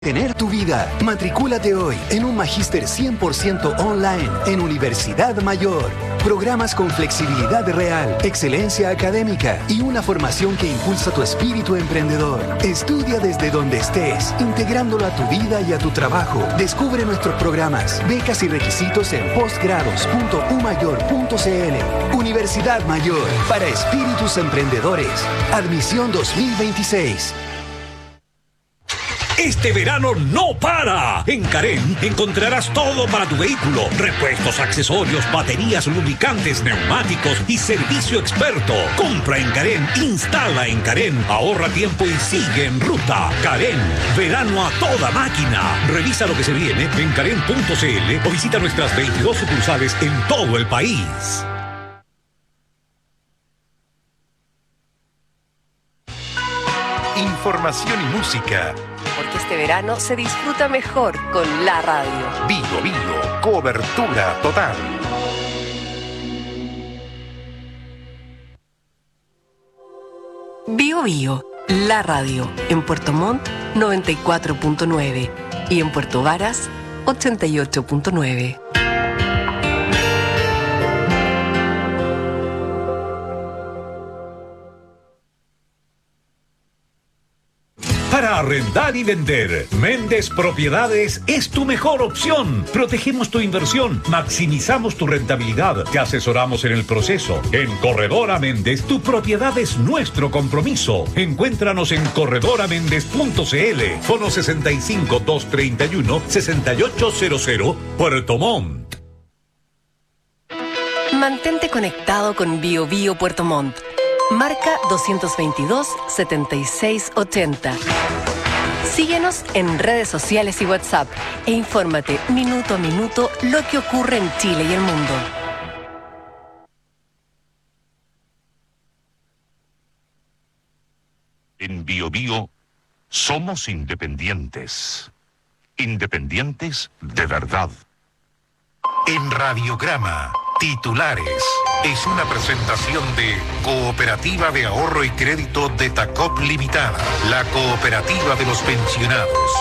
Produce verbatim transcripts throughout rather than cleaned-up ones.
Tener tu vida. Matricúlate hoy en un magíster cien por ciento online en Universidad Mayor. Programas con flexibilidad real, excelencia académica y una formación que impulsa tu espíritu emprendedor. Estudia desde donde estés, integrándolo a tu vida y a tu trabajo. Descubre nuestros programas, becas y requisitos en postgrados punto u mayor punto c l. Universidad Mayor, para espíritus emprendedores. Admisión dos mil veintiséis. Este verano no para. En Carén encontrarás todo para tu vehículo: repuestos, accesorios, baterías, lubricantes, neumáticos y servicio experto. Compra en Carén, instala en Carén, ahorra tiempo y sigue en ruta. Carén, verano a toda máquina. Revisa lo que se viene en carén punto c l o visita nuestras veintidós sucursales en todo el país. Información y música. Porque este verano se disfruta mejor con la radio. Bio Bio, cobertura total. Bio Bio, la radio. En Puerto Montt, noventa y cuatro punto nueve. Y en Puerto Varas, ochenta y ocho punto nueve. Para arrendar y vender, Méndez Propiedades es tu mejor opción. Protegemos tu inversión, maximizamos tu rentabilidad, te asesoramos en el proceso. En Corredora Méndez, tu propiedad es nuestro compromiso. Encuéntranos en corredora méndez punto c l, fono sesenta y cinco, doscientos treinta y uno, sesenta y ocho cero cero, Puerto Montt. Mantente conectado con Bio Bio Puerto Montt. Marca doscientos veintidós, setenta y seis ochenta. Síguenos en redes sociales y WhatsApp e infórmate minuto a minuto lo que ocurre en Chile y el mundo. En Bio Bio somos independientes. Independientes de verdad. En Radiograma, titulares. Es una presentación de Cooperativa de Ahorro y Crédito de Tacop Limitada, la cooperativa de los pensionados.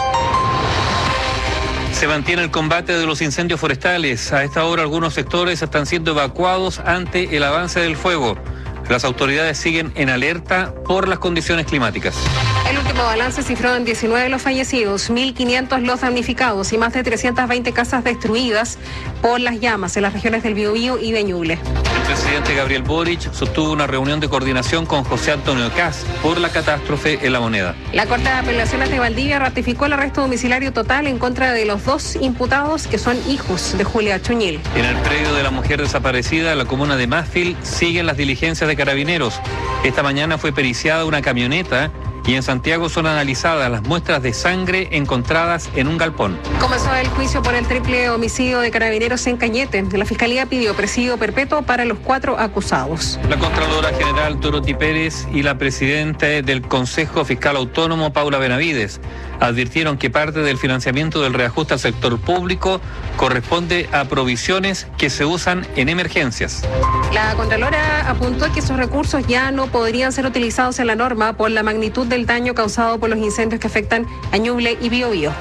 Se mantiene el combate de los incendios forestales. A esta hora algunos sectores están siendo evacuados ante el avance del fuego. Las autoridades siguen en alerta por las condiciones climáticas. El último balance cifró en diecinueve los fallecidos, mil quinientos los damnificados y más de trescientas veinte casas destruidas por las llamas en las regiones del Biobío y de Ñuble. El presidente Gabriel Boric sostuvo una reunión de coordinación con José Antonio Kast por la catástrofe en La Moneda. La Corte de Apelaciones de Valdivia ratificó el arresto domiciliario total en contra de los dos imputados que son hijos de Julia Chuñil. En el predio de la mujer desaparecida, en la comuna de Másfil, siguen las diligencias de Carabineros. Esta mañana fue periciada una camioneta y en Santiago son analizadas las muestras de sangre encontradas en un galpón. Comenzó el juicio por el triple homicidio de Carabineros en Cañete. La Fiscalía pidió presidio perpetuo para los cuatro acusados. La Contralora General Dorothy Pérez y la Presidenta del Consejo Fiscal Autónomo, Paula Benavides, advirtieron que parte del financiamiento del reajuste al sector público corresponde a provisiones que se usan en emergencias. La Contralora apuntó que esos recursos ya no podrían ser utilizados en la norma por la magnitud del daño causado por los incendios que afectan a Ñuble y Biobío.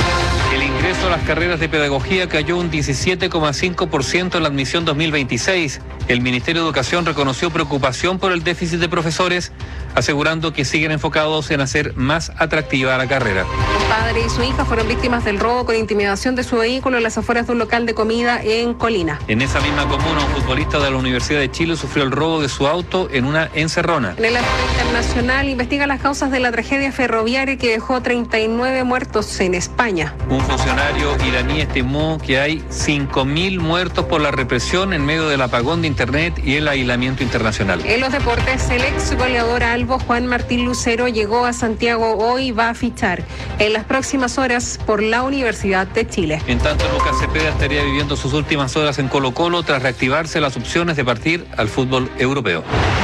El ingreso a las carreras de pedagogía cayó un diecisiete coma cinco por ciento en la admisión dos mil veintiséis. El Ministerio de Educación reconoció preocupación por el déficit de profesores, asegurando que siguen enfocados en hacer más atractiva la carrera. Un padre y su hija fueron víctimas del robo con intimidación de su vehículo en las afueras de un local de comida en Colina. En esa misma comuna, un futbolista de la Universidad de Chile sufrió el robo de su auto en una encerrona. En el ámbito internacional investiga las causas de la tragedia ferroviaria que dejó treinta y nueve muertos en España. Un funcionario iraní estimó que hay cinco mil muertos por la represión en medio del apagón de Internet y el aislamiento internacional. En los deportes, el ex goleador albo Juan Martín Lucero llegó a Santiago hoy y va a fichar en las próximas horas por la Universidad de Chile. En tanto, Lucas Cepeda estaría viviendo sus últimas horas en Colo-Colo tras reactivarse las opciones de partir al fútbol europeo.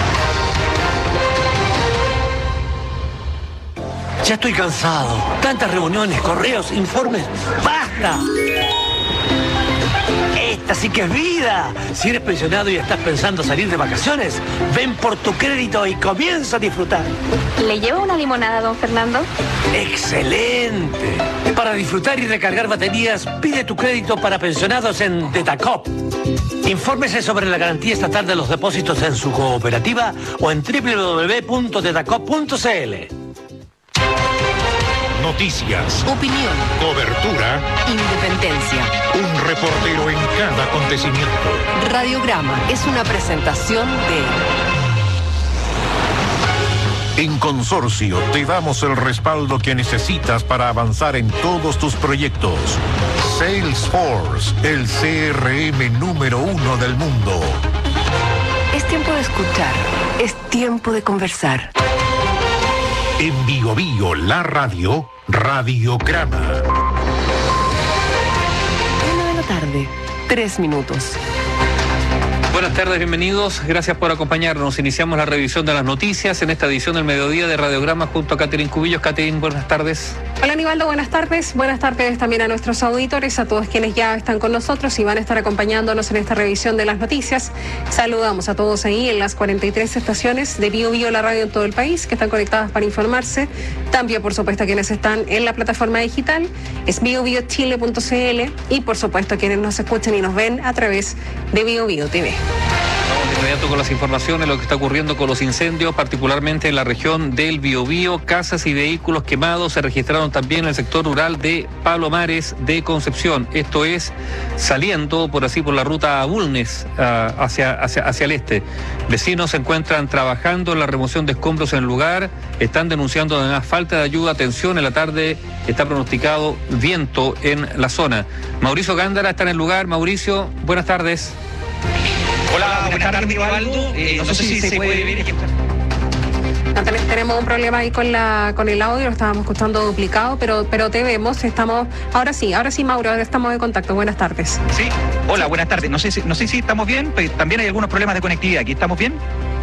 Ya estoy cansado. Tantas reuniones, correos, informes. ¡Basta! Esta sí que es vida. Si eres pensionado y estás pensando salir de vacaciones, ven por tu crédito y comienza a disfrutar. ¿Le llevo una limonada, don Fernando? ¡Excelente! Para disfrutar y recargar baterías, pide tu crédito para pensionados en Tetacop. Infórmese sobre la garantía estatal de los depósitos en su cooperativa o en doble u doble u doble u punto tetacop punto c l. Noticias, Opinión, cobertura, independencia. un reportero en cada acontecimiento. Radiograma es una presentación de... En Consorcio te damos el respaldo que necesitas para avanzar en todos tus proyectos. Salesforce, el C R M número uno del mundo. Es tiempo de escuchar, es tiempo de conversar. En Bio Bio, la radio, Radiograma. Una de la tarde, tres minutos. Buenas tardes, bienvenidos. Gracias por acompañarnos. Iniciamos la revisión de las noticias en esta edición del mediodía de Radiograma junto a Catherine Cubillos. Catherine, buenas tardes. Hola, Aníbaldo, buenas tardes. Buenas tardes también a nuestros auditores, a todos quienes ya están con nosotros y van a estar acompañándonos en esta revisión de las noticias. Saludamos a todos ahí en las cuarenta y tres estaciones de Bio Bio, la radio en todo el país, que están conectadas para informarse. También, por supuesto, a quienes están en la plataforma digital, es bio bio chile punto c l, y, por supuesto, a quienes nos escuchan y nos ven a través de Bio Bio T V. Vamos de inmediato con las informaciones, lo que está ocurriendo con los incendios, particularmente en la región del Biobío. Casas y vehículos quemados se registraron también en el sector rural de Palomares de Concepción. Esto es saliendo por así por la ruta a Bulnes uh, hacia, hacia, hacia el este. Vecinos se encuentran trabajando en la remoción de escombros en el lugar, están denunciando además falta de ayuda. Atención, en la tarde está pronosticado viento en la zona. Mauricio Gándara está en el lugar. Mauricio, buenas tardes. Hola, buenas tardes, Aníbaldo. Eh, no, no sé si se puede ver. No, tenemos un problema ahí con la con el audio, lo estábamos escuchando duplicado, pero pero te vemos, estamos, ahora sí, ahora sí, Mauro, ahora estamos de contacto. Buenas tardes. Sí, hola, buenas tardes. No sé si, no sé si estamos bien, pero también hay algunos problemas de conectividad. ¿Aquí estamos bien?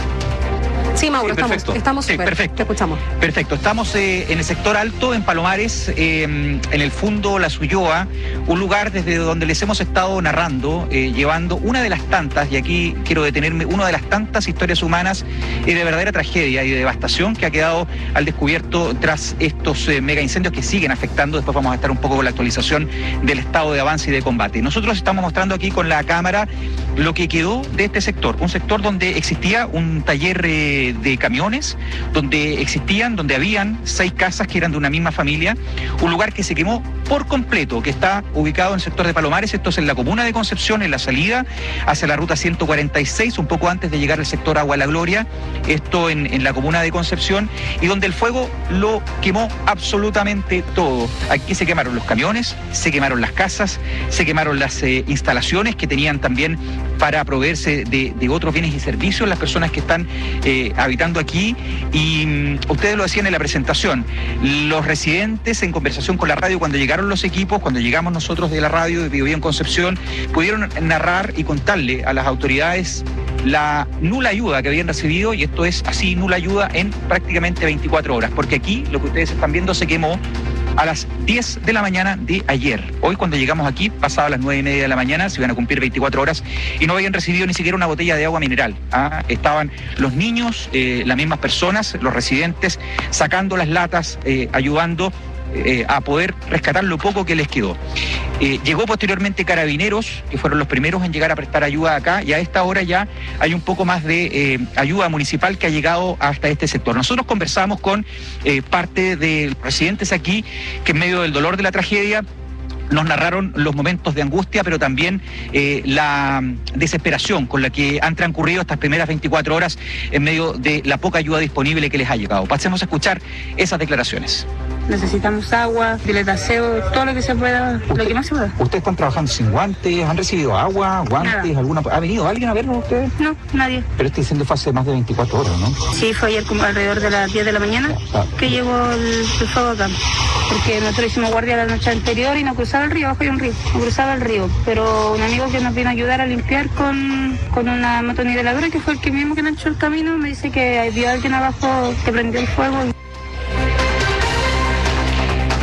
Sí, Mauro, sí, estamos estamos sí, súper. Perfecto. Te escuchamos. Perfecto. Estamos eh, en el sector alto, en Palomares, eh, en el Fundo La Suyoa, un lugar desde donde les hemos estado narrando, eh, llevando una de las tantas, y aquí quiero detenerme, una de las tantas historias humanas y de verdadera tragedia y de devastación que ha quedado al descubierto tras estos eh, mega incendios que siguen afectando. Después vamos a estar un poco con la actualización del estado de avance y de combate. Nosotros estamos mostrando aquí con la cámara lo que quedó de este sector, un sector donde existía un taller eh, de camiones, donde existían, donde habían seis casas que eran de una misma familia, un lugar que se quemó por completo, que está ubicado en el sector de Palomares. Esto es en la comuna de Concepción, en la salida hacia la ruta ciento cuarenta y seis, un poco antes de llegar al sector Agua La Gloria, esto en, en la comuna de Concepción, y donde el fuego lo quemó absolutamente todo. Aquí se quemaron los camiones, se quemaron las casas, se quemaron las eh, instalaciones que tenían también para proveerse de, de otros bienes y servicios las personas que están eh, habitando aquí. Y um, ustedes lo decían en la presentación, los residentes en conversación con la radio, cuando llegaron los equipos, cuando llegamos nosotros de la radio de Bio Bio en Concepción, pudieron narrar y contarle a las autoridades la nula ayuda que habían recibido, y esto es así, nula ayuda en prácticamente veinticuatro horas, porque aquí lo que ustedes están viendo se quemó a las diez de la mañana de ayer. Hoy, cuando llegamos aquí, pasaba las nueve y media de la mañana, se iban a cumplir veinticuatro horas y no habían recibido ni siquiera una botella de agua mineral. ¿ah? Estaban los niños, eh, las mismas personas, los residentes, sacando las latas, eh, ayudando eh, a poder rescatar lo poco que les quedó. Eh, llegó posteriormente Carabineros, que fueron los primeros en llegar a prestar ayuda acá, y a esta hora ya hay un poco más de eh, ayuda municipal que ha llegado hasta este sector. Nosotros conversamos con eh, parte de los residentes aquí, que en medio del dolor de la tragedia nos narraron los momentos de angustia, pero también eh, la desesperación con la que han transcurrido estas primeras veinticuatro horas en medio de la poca ayuda disponible que les ha llegado. Pasemos a escuchar esas declaraciones. Necesitamos agua, aseo, todo lo que se pueda, lo que más se pueda. ¿Ustedes están trabajando sin guantes? ¿Han recibido agua, guantes? Nada. alguna ¿Ha venido alguien a verlos ustedes? No, nadie. Pero este incendio fue hace más de veinticuatro horas, ¿no? Sí, fue ayer como alrededor de las diez de la mañana ah, que llegó el, el fuego acá. Porque nosotros hicimos guardia la noche anterior y no cruzaba el río, abajo hay un río, no cruzaba el río. Pero un amigo que nos vino a ayudar a limpiar con, con una motoniveladora, que fue el que mismo que nos echó el camino, me dice que vio a alguien abajo que prendió el fuego.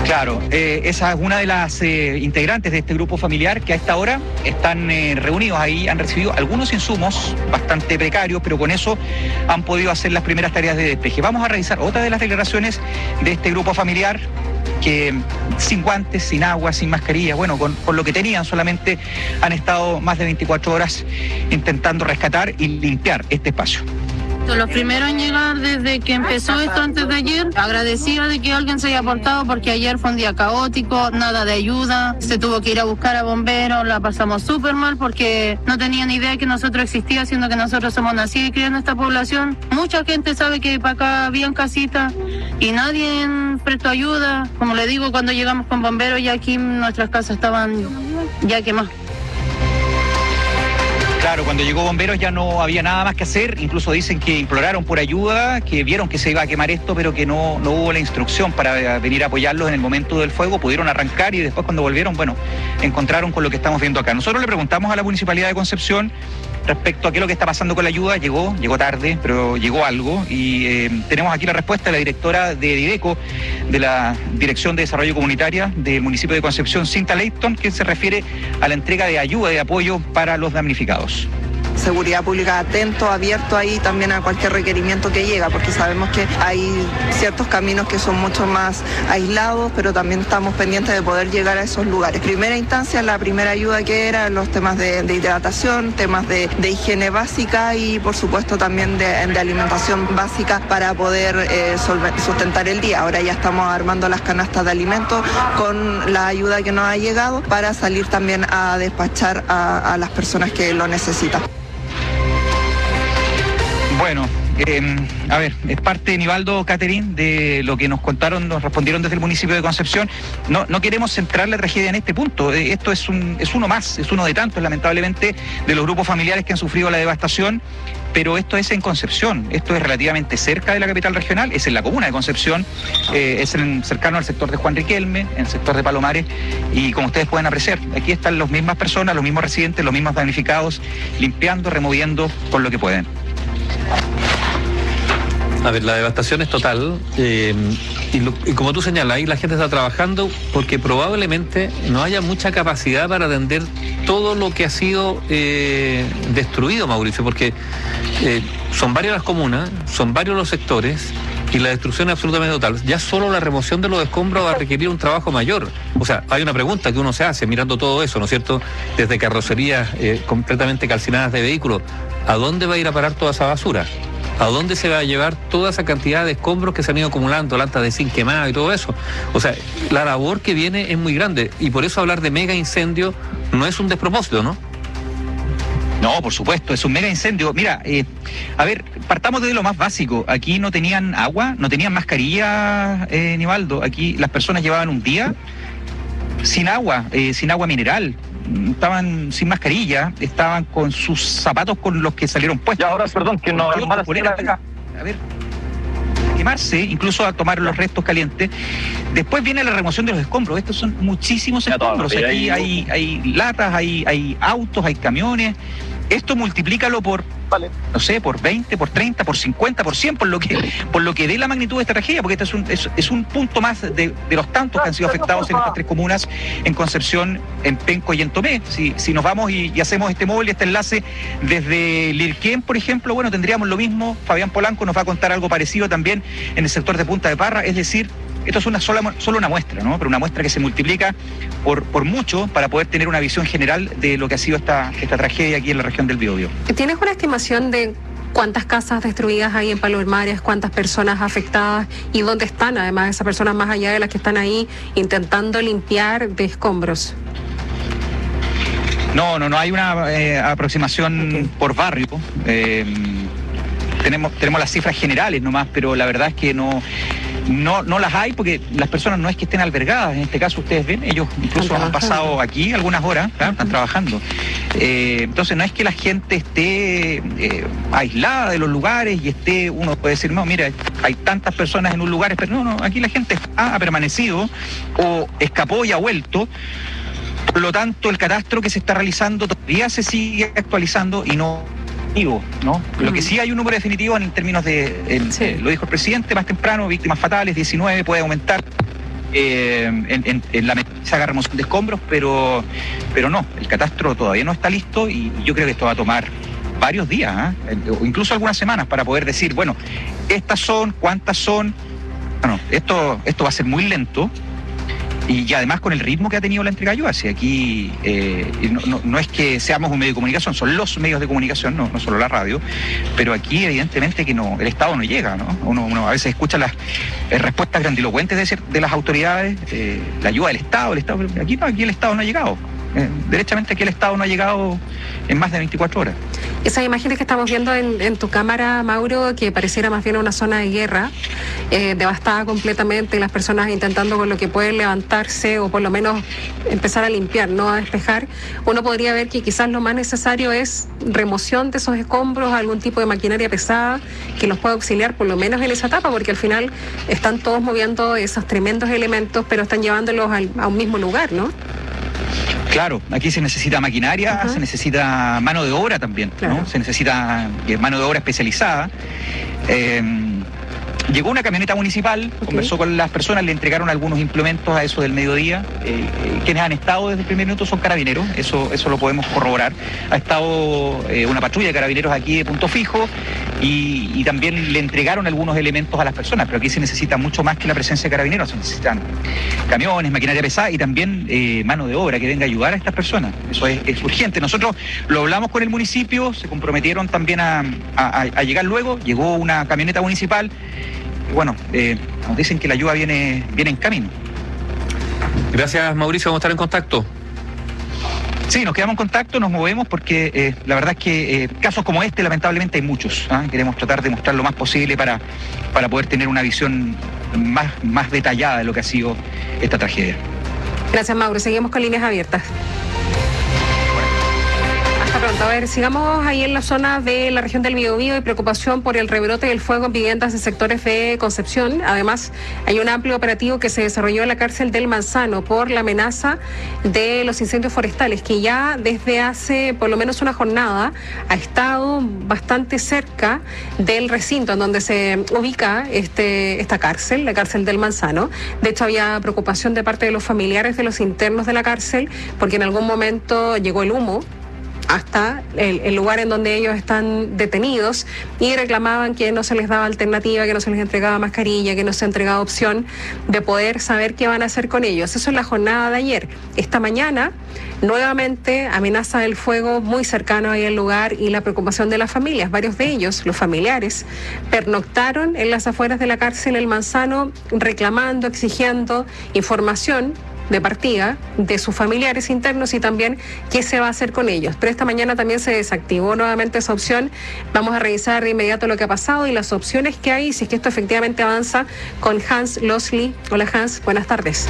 Claro, eh, esa es una de las eh, integrantes de este grupo familiar que a esta hora están eh, reunidos ahí, han recibido algunos insumos bastante precarios, pero con eso han podido hacer las primeras tareas de despeje. Vamos a revisar otra de las declaraciones de este grupo familiar que sin guantes, sin agua, sin mascarilla, bueno, con, con lo que tenían solamente han estado más de veinticuatro horas intentando rescatar y limpiar este espacio. Los primeros en llegar desde que empezó esto antes de ayer, agradecida de que alguien se haya aportado porque ayer fue un día caótico, nada de ayuda, se tuvo que ir a buscar a bomberos, la pasamos súper mal porque no tenían idea que nosotros existía, siendo que nosotros somos nacidos y criados en esta población. Mucha gente sabe que para acá habían casitas y nadie prestó ayuda. Como le digo, cuando llegamos con bomberos ya aquí nuestras casas estaban ya quemadas. Claro, cuando llegó bomberos ya no había nada más que hacer, incluso dicen que imploraron por ayuda, que vieron que se iba a quemar esto, pero que no, no hubo la instrucción para venir a apoyarlos en el momento del fuego, pudieron arrancar y después cuando volvieron, bueno, encontraron con lo que estamos viendo acá. Nosotros le preguntamos a la Municipalidad de Concepción respecto a qué es lo que está pasando con la ayuda. Llegó, llegó tarde, pero llegó algo y eh, tenemos aquí la respuesta de la directora de Dideco, de la Dirección de Desarrollo Comunitaria del municipio de Concepción, Cinta Leighton, que se refiere a la entrega de ayuda, de apoyo para los damnificados. Seguridad Pública atento, abierto ahí también a cualquier requerimiento que llega, porque sabemos que hay ciertos caminos que son mucho más aislados, pero también estamos pendientes de poder llegar a esos lugares. Primera instancia, la primera ayuda que era los temas de, de hidratación, temas de, de higiene básica y por supuesto también de, de alimentación básica para poder eh, sustentar el día. Ahora ya estamos armando las canastas de alimentos con la ayuda que nos ha llegado para salir también a despachar a, a las personas que lo necesitan. Bueno, eh, a ver, es parte, Nivaldo, Catherine, de lo que nos contaron, nos respondieron desde el municipio de Concepción. No, no queremos centrar la tragedia en este punto. Eh, esto es, un, es uno más, es uno de tantos, lamentablemente, de los grupos familiares que han sufrido la devastación. Pero esto es en Concepción, esto es relativamente cerca de la capital regional, es en la comuna de Concepción, eh, es en, cercano al sector de Juan Riquelme, en el sector de Palomares, y como ustedes pueden apreciar, aquí están las mismas personas, los mismos residentes, los mismos damnificados, limpiando, removiendo con lo que pueden. A ver, la devastación es total eh, y, lo, y como tú señalas, ahí la gente está trabajando porque probablemente no haya mucha capacidad para atender todo lo que ha sido eh, destruido, Mauricio, porque eh, son varias las comunas, son varios los sectores y la destrucción es absolutamente total. Ya solo la remoción de los escombros va a requerir un trabajo mayor. O sea, hay una pregunta que uno se hace mirando todo eso, ¿no es cierto? Desde carrocerías eh, completamente calcinadas de vehículos, ¿a dónde va a ir a parar toda esa basura? ¿A dónde se va a llevar toda esa cantidad de escombros que se han ido acumulando, lantas de zinc quemadas y todo eso? O sea, la labor que viene es muy grande y por eso hablar de mega incendio no es un despropósito, ¿no? No, por supuesto, es un mega incendio. Mira, eh, a ver, partamos de lo más básico. Aquí no tenían agua, no tenían mascarilla, eh, Nivaldo. Aquí las personas llevaban un día sin agua, eh, sin agua mineral. Estaban sin mascarilla, estaban con sus zapatos con los que salieron puestos. Y ahora, perdón, que no... A ver, quemarse, incluso a tomar los restos calientes. Después viene la remoción de los escombros. Estos son muchísimos escombros. Aquí hay, hay latas, hay, hay autos, hay camiones. Esto multiplícalo por, vale, no sé, por veinte, por treinta, por cincuenta, por cien, por lo que por lo que dé la magnitud de esta tragedia, porque este es un, es, es un punto más de, de los tantos que han sido afectados en estas tres comunas, en Concepción, en Penco y en Tomé. Si, si nos vamos y, y hacemos este móvil, este enlace desde Lirquén, por ejemplo, bueno, tendríamos lo mismo. Fabián Polanco nos va a contar algo parecido también en el sector de Punta de Parra, es decir, esto es una sola, solo una muestra, ¿no? Pero una muestra que se multiplica por, por mucho para poder tener una visión general de lo que ha sido esta, esta tragedia aquí en la región del Biobío. ¿Tienes una estimación de cuántas casas destruidas hay en Palomares, cuántas personas afectadas y dónde están además esas personas más allá de las que están ahí intentando limpiar de escombros? No, no, no hay una eh, aproximación okay. por barrio. Eh, tenemos, tenemos las cifras generales nomás, pero la verdad es que no... No, no las hay porque las personas no es que estén albergadas. En este caso ustedes ven, ellos incluso han pasado aquí algunas horas, ¿verdad? Están trabajando. Eh, entonces no es que la gente esté eh, aislada de los lugares y esté, uno puede decir, no, mira, hay tantas personas en un lugar, pero no, no, aquí la gente está, ha permanecido o escapó y ha vuelto. Por lo tanto, el catastro que se está realizando todavía se sigue actualizando y no... ¿no? Lo que sí hay un número definitivo en términos de, el, sí. eh, lo dijo el presidente más temprano, víctimas fatales, diecinueve, puede aumentar eh, en, en, en la se haga remoción de escombros, pero, pero no, el catastro todavía no está listo y yo creo que esto va a tomar varios días, ¿eh? o incluso algunas semanas para poder decir, bueno, estas son, cuántas son. Bueno, esto, esto va a ser muy lento. Y además con el ritmo que ha tenido la entrega de ayuda, si aquí eh, no, no, no es que seamos un medio de comunicación, son los medios de comunicación, no, no solo la radio, pero aquí evidentemente que no, el Estado no llega, ¿no? Uno, uno a veces escucha las eh, respuestas grandilocuentes de, de las autoridades, eh, la ayuda del Estado, el Estado, aquí, aquí el Estado no ha llegado. Eh, derechamente aquí el Estado no ha llegado en más de veinticuatro horas. Esas imágenes que estamos viendo en, en tu cámara, Mauro, que pareciera más bien una zona de guerra, eh, devastada completamente, las personas intentando con lo que pueden levantarse o por lo menos empezar a limpiar, no a despejar, uno podría ver que quizás lo más necesario es remoción de esos escombros, algún tipo de maquinaria pesada que los pueda auxiliar por lo menos en esa etapa, porque al final están todos moviendo esos tremendos elementos, pero están llevándolos al, a un mismo lugar, ¿no? Claro, aquí se necesita maquinaria, uh-huh. se necesita mano de obra también, claro. ¿no? Se necesita mano de obra especializada. Eh, llegó una camioneta municipal, okay. conversó con las personas, le entregaron algunos implementos a eso del mediodía. Eh, eh, quienes han estado desde el primer minuto son carabineros, eso, eso lo podemos corroborar. Ha estado eh, una patrulla de carabineros aquí de punto fijo y, y también le entregaron algunos elementos a las personas, pero aquí se necesita mucho más que la presencia de carabineros, se necesitan camiones, maquinaria pesada y también eh, mano de obra que venga a ayudar a estas personas. Eso es, es urgente. Nosotros lo hablamos con el municipio, se comprometieron también a, a, a llegar luego, llegó una camioneta municipal. Bueno, eh, nos dicen que la ayuda viene, viene en camino. Gracias, Mauricio, vamos a estar en contacto. Sí, nos quedamos en contacto, nos movemos porque eh, la verdad es que eh, casos como este lamentablemente hay muchos. ¿eh? Queremos tratar de mostrar lo más posible para, para poder tener una visión más, más detallada de lo que ha sido esta tragedia. Gracias, Mauro. Seguimos con líneas abiertas. Pronto. A ver, sigamos ahí en la zona de la región del Biobío y preocupación por el rebrote del fuego en viviendas de sectores de Concepción. Además, hay un amplio operativo que se desarrolló en la cárcel del Manzano por la amenaza de los incendios forestales, que ya desde hace por lo menos una jornada ha estado bastante cerca del recinto en donde se ubica este, esta cárcel, la cárcel del Manzano. De hecho, había preocupación de parte de los familiares de los internos de la cárcel, porque en algún momento llegó el humo hasta el, el lugar en donde ellos están detenidos y reclamaban que no se les daba alternativa, que no se les entregaba mascarilla, que no se entregaba opción de poder saber qué van a hacer con ellos. Eso es la jornada de ayer. Esta mañana, nuevamente, amenaza del fuego muy cercano ahí al lugar y la preocupación de las familias. Varios de ellos, los familiares, pernoctaron en las afueras de la cárcel El Manzano reclamando, exigiendo información de partida de sus familiares internos y también qué se va a hacer con ellos. Pero esta mañana también se desactivó nuevamente esa opción. Vamos a revisar de inmediato lo que ha pasado y las opciones que hay, si es que esto efectivamente avanza, con Hans Losley. Hola Hans, buenas tardes.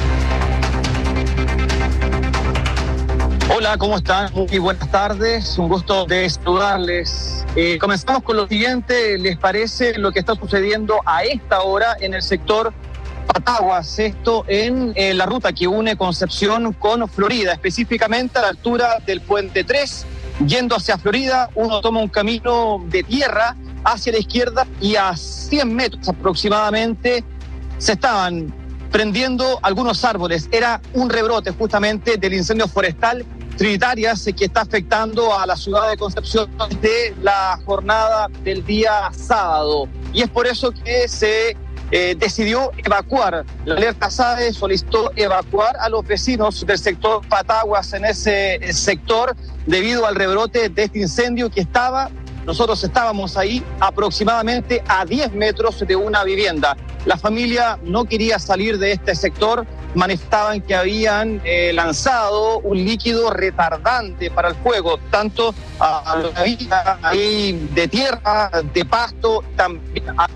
Hola, ¿cómo están? Muy buenas tardes, un gusto de saludarles. Eh, comenzamos con lo siguiente, ¿les parece lo que está sucediendo a esta hora en el sector Pataguas, esto en eh, la ruta que une Concepción con Florida, específicamente a la altura del Puente tres, yendo hacia Florida, uno toma un camino de tierra hacia la izquierda y a cien metros aproximadamente se estaban prendiendo algunos árboles. Era un rebrote justamente del incendio forestal Trinitarias que está afectando a la ciudad de Concepción desde la jornada del día sábado. Y es por eso que se Eh, decidió evacuar. La alerta SADE solicitó evacuar a los vecinos del sector Pataguas en ese sector debido al rebrote de este incendio que estaba, nosotros estábamos ahí aproximadamente a diez metros de una vivienda. La familia no quería salir de este sector, manifestaban que habían eh, lanzado un líquido retardante para el fuego, tanto a la vida ahí de tierra, de pasto, también a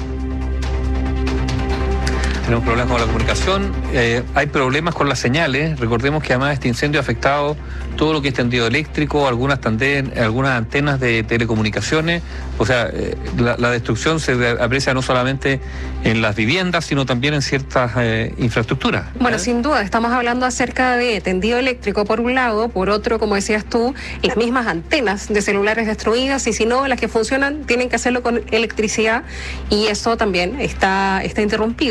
Tenemos problemas con la comunicación, eh, hay problemas con las señales. Recordemos que además este incendio ha afectado todo lo que es tendido eléctrico, algunas, tanden, algunas antenas de telecomunicaciones. O sea, eh, la, la destrucción se aprecia no solamente en las viviendas, sino también en ciertas eh, infraestructuras. Bueno, ¿eh? Sin duda, estamos hablando acerca de tendido eléctrico por un lado, por otro, como decías tú, las mismas antenas de celulares destruidas, y si no, las que funcionan tienen que hacerlo con electricidad, y eso también está, está interrumpido.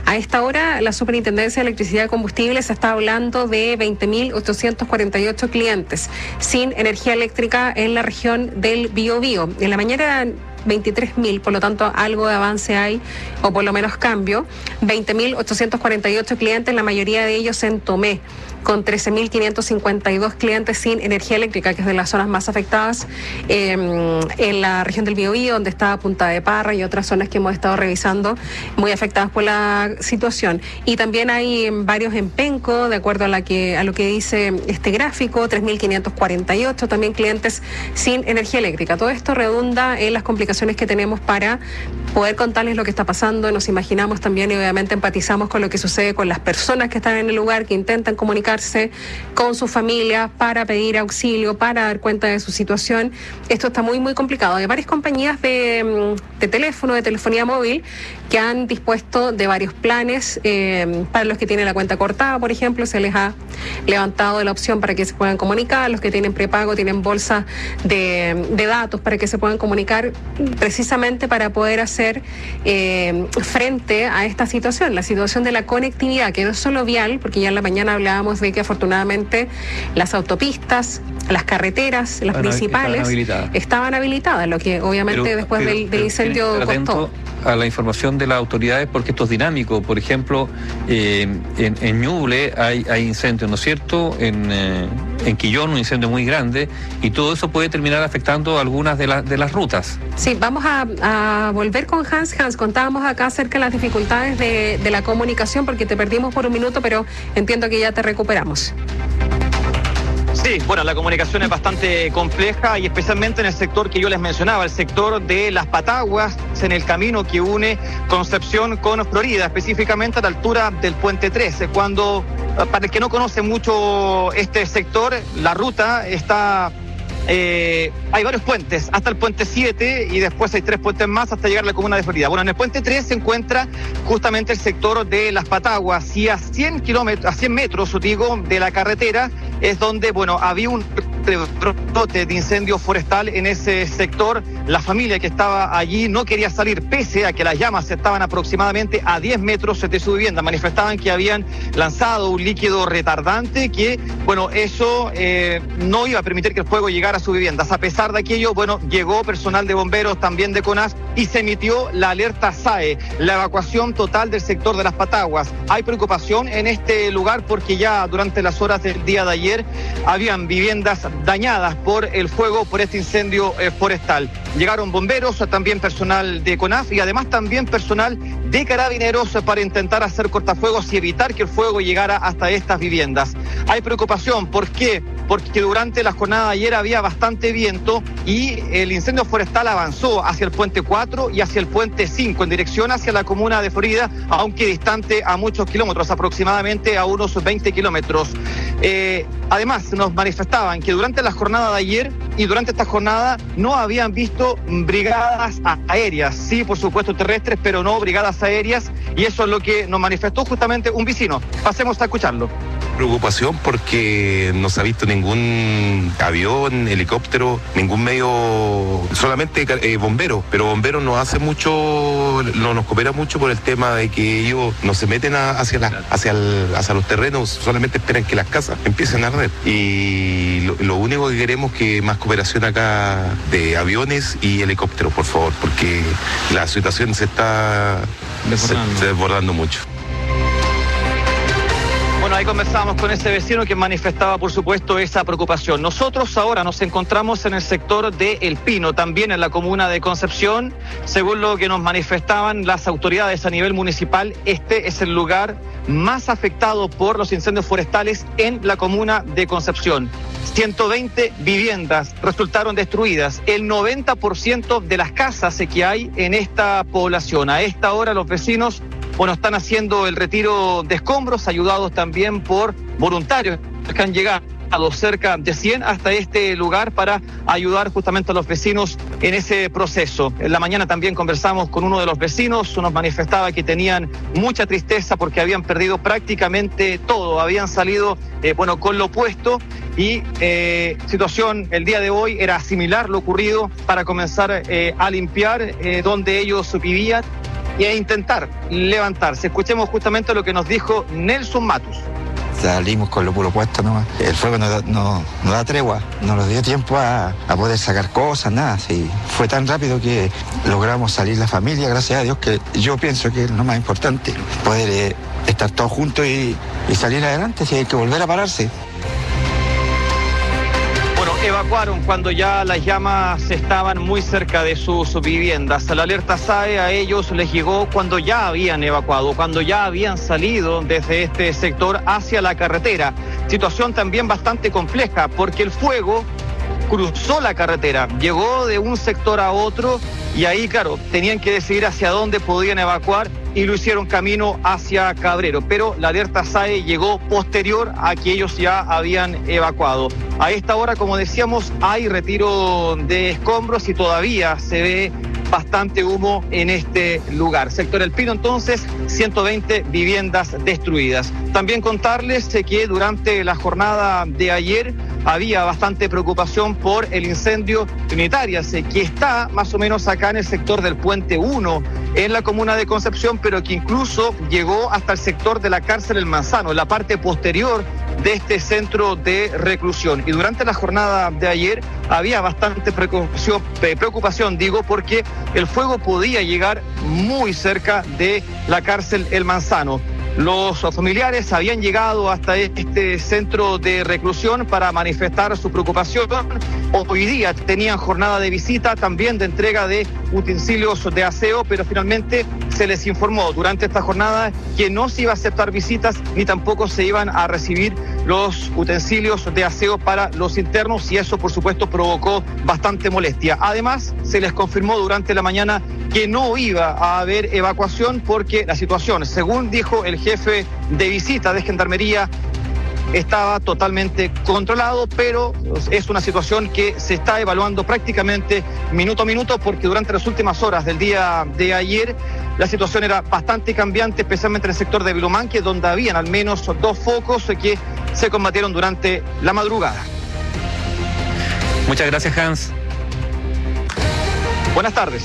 A esta hora, la Superintendencia de Electricidad y Combustibles está hablando de veinte mil ochocientos cuarenta y ocho clientes sin energía eléctrica en la región del Biobío. En la mañana eran veintitrés mil, por lo tanto algo de avance hay, o por lo menos cambio. veinte mil ochocientos cuarenta y ocho clientes, la mayoría de ellos en Tomé, con trece mil quinientos cincuenta y dos clientes sin energía eléctrica, que es de las zonas más afectadas eh, en la región del Biobío, donde está Punta de Parra y otras zonas que hemos estado revisando, muy afectadas por la situación. Y también hay varios en Penco, de acuerdo a, la que, a lo que dice este gráfico, tres mil quinientos cuarenta y ocho también clientes sin energía eléctrica. Todo esto redunda en las complicaciones que tenemos para poder contarles lo que está pasando. Nos imaginamos también y obviamente empatizamos con lo que sucede con las personas que están en el lugar, que intentan comunicar con sus familias para pedir auxilio, para dar cuenta de su situación. Esto está muy, muy complicado. Hay varias compañías de, de teléfono, de telefonía móvil, que han dispuesto de varios planes eh, para los que tienen la cuenta cortada, por ejemplo, se les ha levantado la opción para que se puedan comunicar. Los que tienen prepago tienen bolsa de, de datos para que se puedan comunicar, precisamente para poder hacer eh, frente a esta situación, la situación de la conectividad, que no es solo vial, porque ya en la mañana hablábamos de que afortunadamente las autopistas, las carreteras, las Ana, principales, estaban habilitadas. estaban habilitadas, lo que obviamente pero, después pero, del, del incendio costó. A la información de las autoridades, porque esto es dinámico. Por ejemplo, eh, en, en Ñuble hay, hay incendios, ¿no es cierto? En, eh, en Quillón un incendio muy grande, y todo eso puede terminar afectando algunas de, la, de las rutas. Sí, vamos a, a volver con Hans. Hans, contábamos acá acerca de las dificultades de, de la comunicación, porque te perdimos por un minuto, pero entiendo que ya te recuperamos. Sí, bueno, la comunicación es bastante compleja, y especialmente en el sector que yo les mencionaba, el sector de Las Pataguas, en el camino que une Concepción con Florida, específicamente a la altura del Puente trece. Cuando, para el que no conoce mucho este sector, la ruta está... Eh, hay varios puentes, hasta el puente siete, y después hay tres puentes más hasta llegar a la comuna de Florida. Bueno, en el puente tres se encuentra justamente el sector de Las Pataguas, y a cien kilómetros, a cien metros, digo, de la carretera es donde, bueno, había un brote de incendio forestal en ese sector. La familia que estaba allí no quería salir, pese a que las llamas estaban aproximadamente a diez metros de su vivienda. Manifestaban que habían lanzado un líquido retardante que, bueno, eso eh, no iba a permitir que el fuego llegara a sus viviendas. A pesar de aquello, bueno, llegó personal de bomberos, también de CONAS, y se emitió la alerta S A E, la evacuación total del sector de Las Pataguas. Hay preocupación en este lugar porque ya durante las horas del día de ayer habían viviendas dañadas por el fuego, por este incendio eh, forestal. Llegaron bomberos, también personal de CONAF y además también personal de carabineros para intentar hacer cortafuegos y evitar que el fuego llegara hasta estas viviendas. Hay preocupación, ¿por qué? Porque durante la jornada de ayer había bastante viento y el incendio forestal avanzó hacia el puente cuatro y hacia el puente cinco, en dirección hacia la comuna de Florida, aunque distante a muchos kilómetros, aproximadamente a unos veinte kilómetros. Eh, además, nos manifestaban que durante la jornada de ayer y durante esta jornada no habían visto brigadas aéreas, sí, por supuesto terrestres, pero no brigadas aéreas, y eso es lo que nos manifestó justamente un vecino. Pasemos a escucharlo. Preocupación porque no se ha visto ningún avión, helicóptero, ningún medio, solamente eh, bomberos, pero bomberos no hace mucho, no nos coopera mucho por el tema de que ellos no se meten a, hacia, la, hacia, el, hacia los terrenos, solamente esperan que las casas empiecen a arder. Y lo, lo único que queremos es que más cooperación acá de aviones y helicópteros, por favor, porque la situación se está desbordando, se, se desbordando mucho. Bueno, ahí conversábamos con ese vecino que manifestaba, por supuesto, esa preocupación. Nosotros ahora nos encontramos en el sector de El Pino, también en la comuna de Concepción. Según lo que nos manifestaban las autoridades a nivel municipal, este es el lugar más afectado por los incendios forestales en la comuna de Concepción. ciento veinte viviendas resultaron destruidas, el noventa por ciento de las casas que hay en esta población. A esta hora los vecinos, bueno, están haciendo el retiro de escombros, ayudados también por voluntarios que han llegado cerca de cien hasta este lugar para ayudar justamente a los vecinos en ese proceso. En la mañana también conversamos con uno de los vecinos, nos manifestaba que tenían mucha tristeza porque habían perdido prácticamente todo, habían salido, eh, bueno, con lo opuesto, y eh, situación el día de hoy era asimilar lo ocurrido para comenzar eh, a limpiar eh, donde ellos vivían. y a intentar levantarse. Escuchemos justamente lo que nos dijo Nelson Matus. Salimos con lo puro puesto nomás. El fuego no da, no, no da tregua, no nos dio tiempo a, a poder sacar cosas, nada. Sí. Fue tan rápido que logramos salir la familia, gracias a Dios, que yo pienso que es lo más importante, poder eh, estar todos juntos y, y salir adelante, si hay que volver a pararse. Evacuaron cuando ya las llamas estaban muy cerca de sus viviendas. La alerta S A E a ellos les llegó cuando ya habían evacuado, cuando ya habían salido desde este sector hacia la carretera. Situación también bastante compleja porque el fuego cruzó la carretera, llegó de un sector a otro y ahí, claro, tenían que decidir hacia dónde podían evacuar y lo hicieron camino hacia Cabrero. Pero la alerta S A E llegó posterior a que ellos ya habían evacuado. A esta hora, como decíamos, hay retiro de escombros y todavía se ve bastante humo en este lugar. Sector El Pino, entonces, ciento veinte viviendas destruidas. También contarles que durante la jornada de ayer había bastante preocupación por el incendio Trinitarias, que está más o menos acá en el sector del Puente uno, en la comuna de Concepción, pero que incluso llegó hasta el sector de la cárcel El Manzano, en la parte posterior de este centro de reclusión. Y durante la jornada de ayer había bastante preocupación, preocupación digo, porque el fuego podía llegar muy cerca de la cárcel El Manzano. Los familiares habían llegado hasta este centro de reclusión para manifestar su preocupación. Hoy día tenían jornada de visita, también de entrega de utensilios de aseo, pero finalmente se les informó durante esta jornada que no se iba a aceptar visitas ni tampoco se iban a recibir los utensilios de aseo para los internos y eso, por supuesto, provocó bastante molestia. Además, se les confirmó durante la mañana que no iba a haber evacuación porque la situación, según dijo el jefe de visita de Gendarmería, estaba totalmente controlado, pero es una situación que se está evaluando prácticamente minuto a minuto porque durante las últimas horas del día de ayer la situación era bastante cambiante, especialmente en el sector de Vilomanque, donde habían al menos dos focos que se combatieron durante la madrugada. Muchas gracias, Hans. Buenas tardes.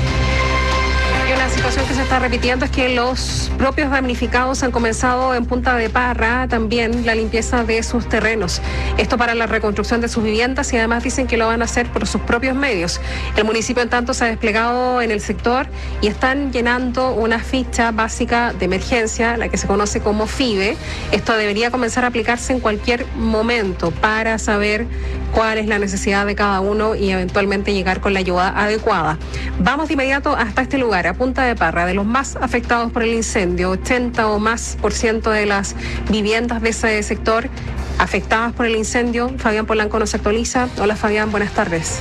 Y una situación que se está repitiendo es que los propios damnificados han comenzado en Punta de Parra también la limpieza de sus terrenos. Esto para la reconstrucción de sus viviendas y además dicen que lo van a hacer por sus propios medios. El municipio en tanto se ha desplegado en el sector y están llenando una ficha básica de emergencia, la que se conoce como FIBE. Esto debería comenzar a aplicarse en cualquier momento para saber cuál es la necesidad de cada uno y eventualmente llegar con la ayuda adecuada. Vamos de inmediato hasta este lugar, a Punta de Parra, de los más afectados por el incendio, ochenta o más por ciento de las viviendas de ese sector afectadas por el incendio. Fabián Polanco nos actualiza. Hola Fabián, buenas tardes.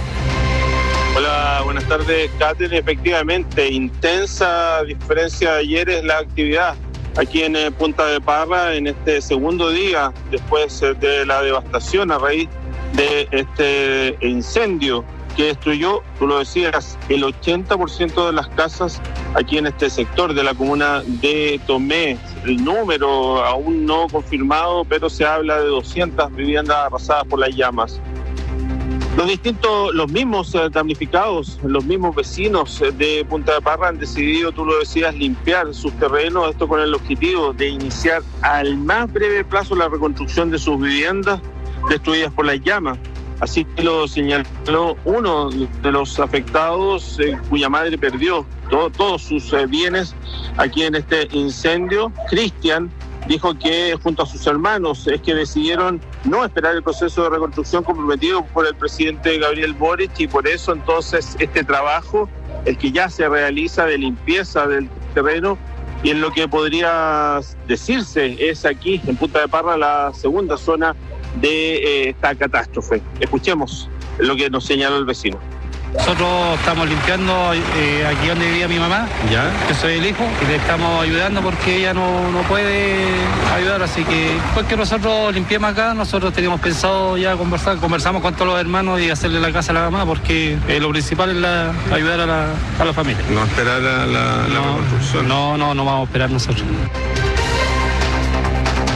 Hola, buenas tardes, Catherine. Efectivamente, intensa diferencia de ayer es la actividad aquí en eh, Punta de Parra en este segundo día después eh, de la devastación a raíz de este incendio que destruyó, tú lo decías, el ochenta por ciento de las casas aquí en este sector de la comuna de Tomé. El número aún no confirmado, pero se habla de doscientas viviendas arrasadas por las llamas. Los distintos, los mismos eh, damnificados, los mismos vecinos de Punta de Parra han decidido, tú lo decías, limpiar sus terrenos, esto con el objetivo de iniciar al más breve plazo la reconstrucción de sus viviendas destruidas por las llamas. Así que lo señaló uno de los afectados, eh, cuya madre perdió todo, todos sus eh, bienes aquí en este incendio. Cristian dijo que junto a sus hermanos es que decidieron no esperar el proceso de reconstrucción comprometido por el presidente Gabriel Boric y por eso entonces este trabajo, el que ya se realiza de limpieza del terreno, y en lo que podría decirse es aquí en Punta de Parra la segunda zona de eh, esta catástrofe. Escuchemos lo que nos señaló el vecino. Nosotros estamos limpiando eh, aquí donde vivía mi mamá, ¿ya? Que soy el hijo, y le estamos ayudando porque ella no, no puede ayudar, así que después que nosotros limpiemos acá, nosotros teníamos pensado ya conversar, conversamos con todos los hermanos y hacerle la casa a la mamá, porque eh, lo principal es la, ayudar a la, a la familia. ¿No esperar a la, la no, reconstrucción? No, no, no vamos a esperar nosotros.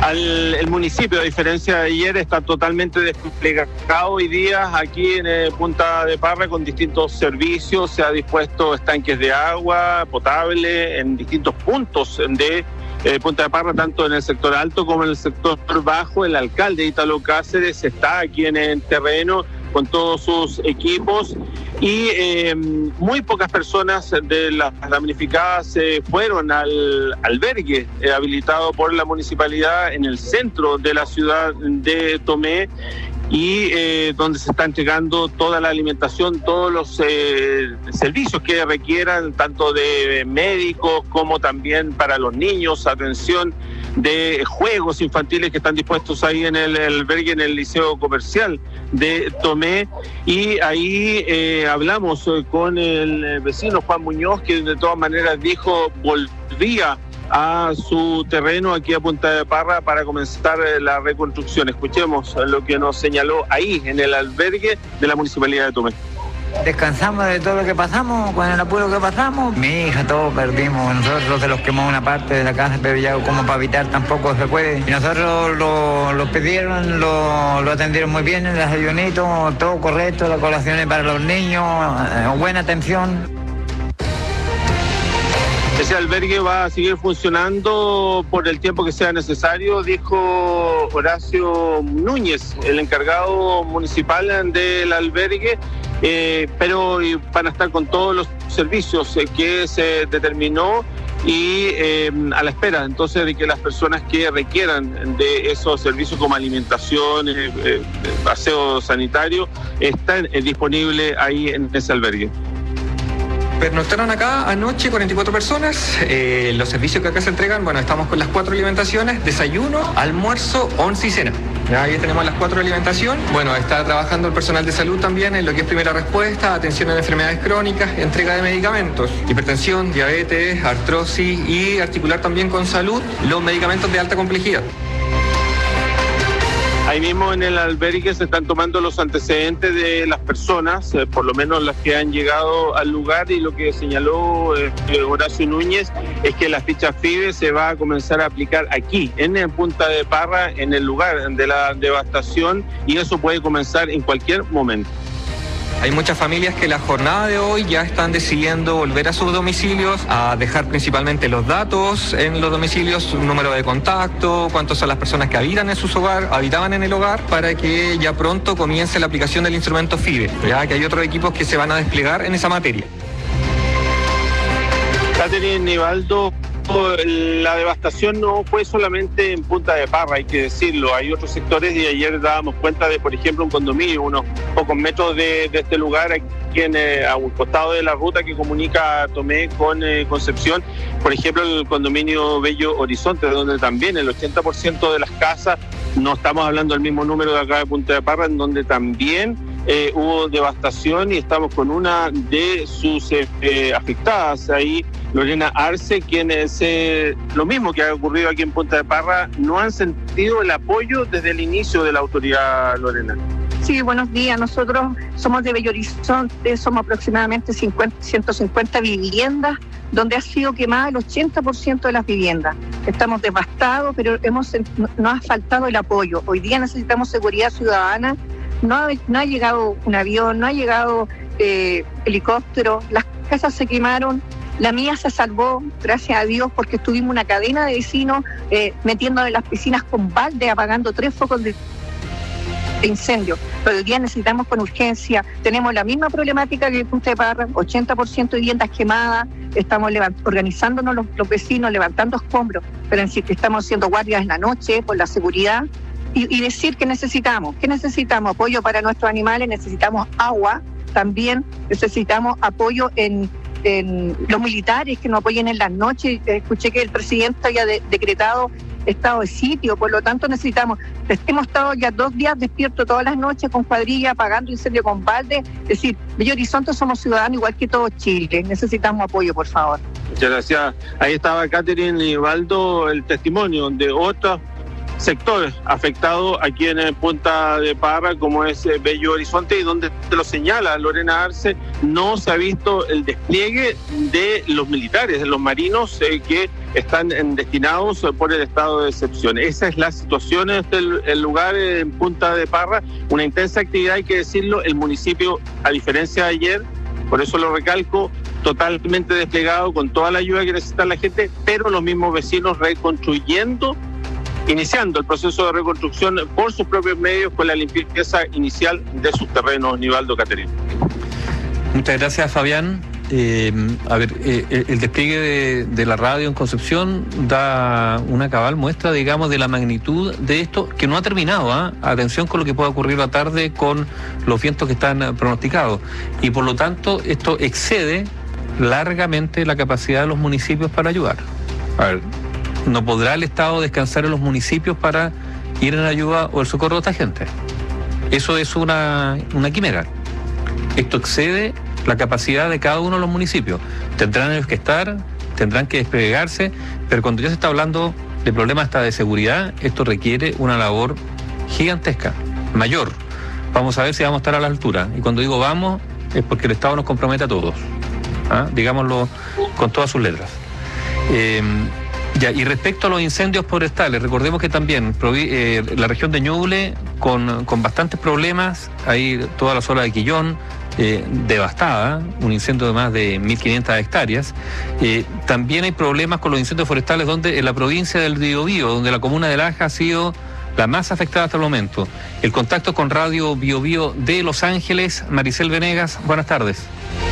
Al, el municipio, a diferencia de ayer, está totalmente desplegado hoy día aquí en eh, Punta de Parra con distintos servicios. Se ha dispuesto estanques de agua potable en distintos puntos de eh, Punta de Parra, tanto en el sector alto como en el sector bajo. El alcalde Ítalo Cáceres está aquí en el terreno con todos sus equipos y eh, muy pocas personas de las damnificadas se eh, fueron al albergue eh, habilitado por la municipalidad en el centro de la ciudad de Tomé y eh, donde se está entregando toda la alimentación, todos los eh, servicios que requieran, tanto de médicos como también para los niños, atención de juegos infantiles que están dispuestos ahí en el, el albergue, en el Liceo Comercial de Tomé. Y ahí eh, hablamos con el vecino Juan Muñoz, que de todas maneras dijo volvía a su terreno aquí a Punta de Parra para comenzar la reconstrucción. Escuchemos lo que nos señaló ahí en el albergue de la Municipalidad de Tomé. Descansamos de todo lo que pasamos, con el apuro que pasamos. Mi hija, todos perdimos. Nosotros se los quemó una parte de la casa, pero ya como para evitar tampoco se puede. Y nosotros lo, lo pidieron, lo, lo atendieron muy bien, el desayunito, todo correcto, las colaciones para los niños, eh, buena atención. Ese albergue va a seguir funcionando por el tiempo que sea necesario, dijo Horacio Núñez, el encargado municipal del albergue, eh, pero van a estar con todos los servicios eh, que se determinó y eh, a la espera entonces de que las personas que requieran de esos servicios como alimentación, eh, eh, aseo sanitario, están eh, disponibles ahí en ese albergue. Pernoctaron acá anoche cuarenta y cuatro personas. Eh, los servicios que acá se entregan, bueno, estamos con las cuatro alimentaciones: desayuno, almuerzo, once y cena. Ya ahí tenemos las cuatro alimentación. Bueno, está trabajando el personal de salud también en lo que es primera respuesta, atención a enfermedades crónicas, entrega de medicamentos, hipertensión, diabetes, artrosis y articular también con salud, los medicamentos de alta complejidad. Ahí mismo en el albergue se están tomando los antecedentes de las personas, eh, por lo menos las que han llegado al lugar, y lo que señaló eh, Horacio Núñez es que la ficha FIDE se va a comenzar a aplicar aquí, en el Punta de Parra, en el lugar de la devastación, y eso puede comenzar en cualquier momento. Hay muchas familias que la jornada de hoy ya están decidiendo volver a sus domicilios, a dejar principalmente los datos en los domicilios, su número de contacto, cuántas son las personas que habitan en sus hogares, habitaban en el hogar, para que ya pronto comience la aplicación del instrumento FIDE, ya que hay otros equipos que se van a desplegar en esa materia. Catherine Nivaldo, la devastación no fue solamente en Punta de Parra, hay que decirlo. Hay otros sectores y ayer dábamos cuenta de, por ejemplo, un condominio, unos pocos metros de, de este lugar, aquí en, eh, a un costado de la ruta que comunica Tomé con eh, Concepción. Por ejemplo, el condominio Bello Horizonte, donde también el ochenta por ciento de las casas, no estamos hablando del mismo número de acá de Punta de Parra, en donde también eh, hubo devastación, y estamos con una de sus eh, eh, afectadas ahí, Lorena Arce, quienes, eh, lo mismo que ha ocurrido aquí en Punta de Parra, no han sentido el apoyo desde el inicio de la autoridad, Lorena. Sí, buenos días. Nosotros somos de Bello Horizonte, somos aproximadamente cincuenta, ciento cincuenta viviendas, donde ha sido quemada el ochenta por ciento de las viviendas. Estamos devastados, pero hemos, nos ha faltado el apoyo. Hoy día necesitamos seguridad ciudadana. No ha, no ha llegado un avión, no ha llegado eh, helicóptero, las casas se quemaron. La mía se salvó, gracias a Dios, porque estuvimos una cadena de vecinos eh, metiendo en las piscinas con balde, apagando tres focos de incendio. Pero hoy día necesitamos con urgencia. Tenemos la misma problemática que en Punta de Parra, ochenta por ciento de viviendas quemadas. Estamos levant- organizándonos los, los vecinos, levantando escombros, pero en sí que estamos haciendo guardias en la noche por la seguridad. Y, y decir que necesitamos, que necesitamos apoyo para nuestros animales, necesitamos agua, también necesitamos apoyo en En los militares que nos apoyen en las noches. Escuché que el presidente había de, decretado estado de sitio, por lo tanto necesitamos, hemos estado ya dos días despiertos todas las noches con cuadrillas, apagando incendio con balde. Es decir, Bello Horizonte somos ciudadanos igual que todo Chile, necesitamos apoyo, por favor. Muchas gracias. Ahí estaba Catherine Nivaldo, el testimonio de otras sector afectado aquí en Punta de Parra, como es Bello Horizonte, y donde te lo señala Lorena Arce, no se ha visto el despliegue de los militares, de los marinos eh, que están en, destinados por el estado de excepción. Esa es la situación en este el lugar en Punta de Parra, una intensa actividad, hay que decirlo. El municipio, a diferencia de ayer, por eso lo recalco, totalmente desplegado con toda la ayuda que necesita la gente, pero los mismos vecinos reconstruyendo, iniciando el proceso de reconstrucción por sus propios medios con la limpieza inicial de sus terrenos. Nivaldo, Caterina. Muchas gracias, Fabián. Eh, a ver, eh, el despliegue de, de la radio en Concepción da una cabal muestra, digamos, de la magnitud de esto, que no ha terminado. ¿eh? Atención con lo que pueda ocurrir la tarde con los vientos que están pronosticados. Y por lo tanto, esto excede largamente la capacidad de los municipios para ayudar. A ver, no podrá el Estado descansar en los municipios para ir en ayuda o el socorro de esta gente. Eso es una, una quimera. Esto excede la capacidad de cada uno de los municipios. Tendrán ellos que estar, tendrán que desplegarse, pero cuando ya se está hablando de problemas hasta de seguridad, esto requiere una labor gigantesca, mayor. Vamos a ver si vamos a estar a la altura. Y cuando digo vamos, es porque el Estado nos compromete a todos. ¿Ah? Digámoslo con todas sus letras. Eh, ya, y respecto a los incendios forestales, recordemos que también eh, la región de Ñuble con, con bastantes problemas, hay toda la zona de Quillón, Eh, devastada, un incendio de más de mil quinientas hectáreas. Eh, también hay problemas con los incendios forestales donde en la provincia del Biobío, donde la comuna de Laja ha sido la más afectada hasta el momento. El contacto con Radio Biobío de Los Ángeles, Maricel Venegas, buenas tardes.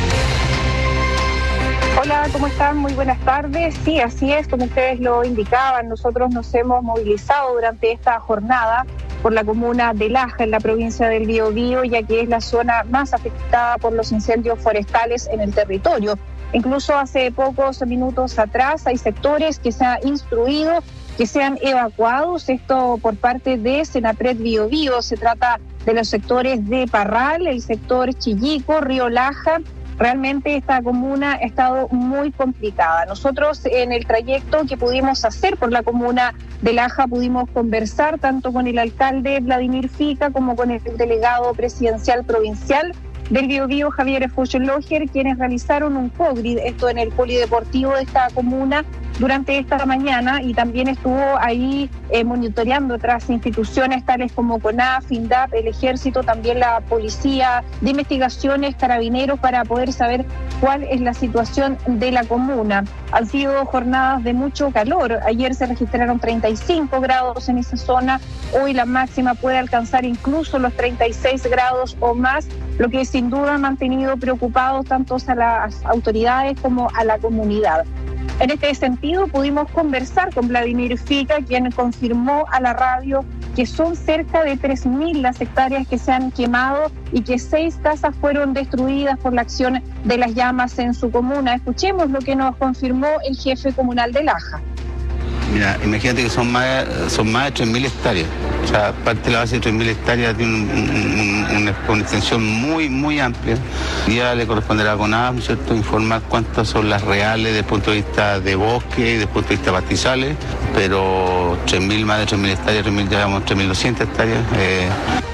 Hola, ¿cómo están? Muy buenas tardes. Sí, así es, como ustedes lo indicaban, nosotros nos hemos movilizado durante esta jornada por la comuna de Laja, en la provincia del Biobío, ya que es la zona más afectada por los incendios forestales en el territorio. Incluso hace pocos minutos atrás hay sectores que se han instruido que sean evacuados, esto por parte de Senapred Biobío. Se trata de los sectores de Parral, el sector Chillico, Río Laja. Realmente esta comuna ha estado muy complicada. Nosotros en el trayecto que pudimos hacer por la comuna de Laja pudimos conversar tanto con el alcalde Vladimir Fica como con el delegado presidencial provincial del Biobío, Javier Fuchsloger, quienes realizaron un COVID, esto en el polideportivo de esta comuna durante esta mañana, y también estuvo ahí eh, monitoreando otras instituciones tales como CONAF, INDAP, el Ejército, también la Policía de Investigaciones, Carabineros, para poder saber cuál es la situación de la comuna. Han sido jornadas de mucho calor. Ayer se registraron treinta y cinco grados en esa zona. Hoy la máxima puede alcanzar incluso los treinta y seis grados o más, lo que sin duda ha mantenido preocupados tanto a las autoridades como a la comunidad. En este sentido, pudimos conversar con Vladimir Fica, quien confirmó a la radio que son cerca de tres mil las hectáreas que se han quemado y que seis casas fueron destruidas por la acción de las llamas en su comuna. Escuchemos lo que nos confirmó el jefe comunal de Laja. Mira, imagínate que son más, son más de tres mil hectáreas. O sea, parte de la base de tres mil hectáreas tiene un, un, una, una extensión muy, muy amplia. Ya le corresponderá a CONAF, ¿cierto?, informar cuántas son las reales desde el punto de vista de bosque y desde el punto de vista de pastizales, pero tres mil, más de tres mil hectáreas, tres mil, ya llevamos tres mil doscientas hectáreas. Eh.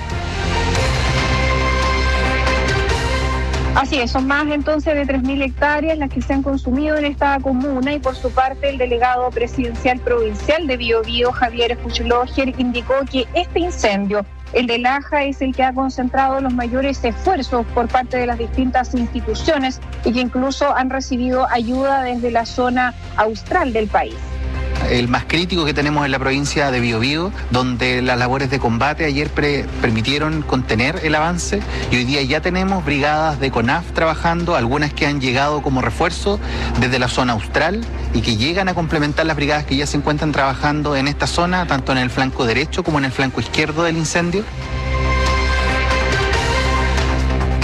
Así es, son más entonces de tres mil hectáreas las que se han consumido en esta comuna, y por su parte el delegado presidencial provincial de Biobío, Javier Fuchsloger, indicó que este incendio, el de Laja, es el que ha concentrado los mayores esfuerzos por parte de las distintas instituciones y que incluso han recibido ayuda desde la zona austral del país. El más crítico que tenemos en la provincia de Biobío, donde las labores de combate ayer pre permitieron contener el avance, y hoy día ya tenemos brigadas de CONAF trabajando, algunas que han llegado como refuerzo desde la zona austral y que llegan a complementar las brigadas que ya se encuentran trabajando en esta zona, tanto en el flanco derecho como en el flanco izquierdo del incendio.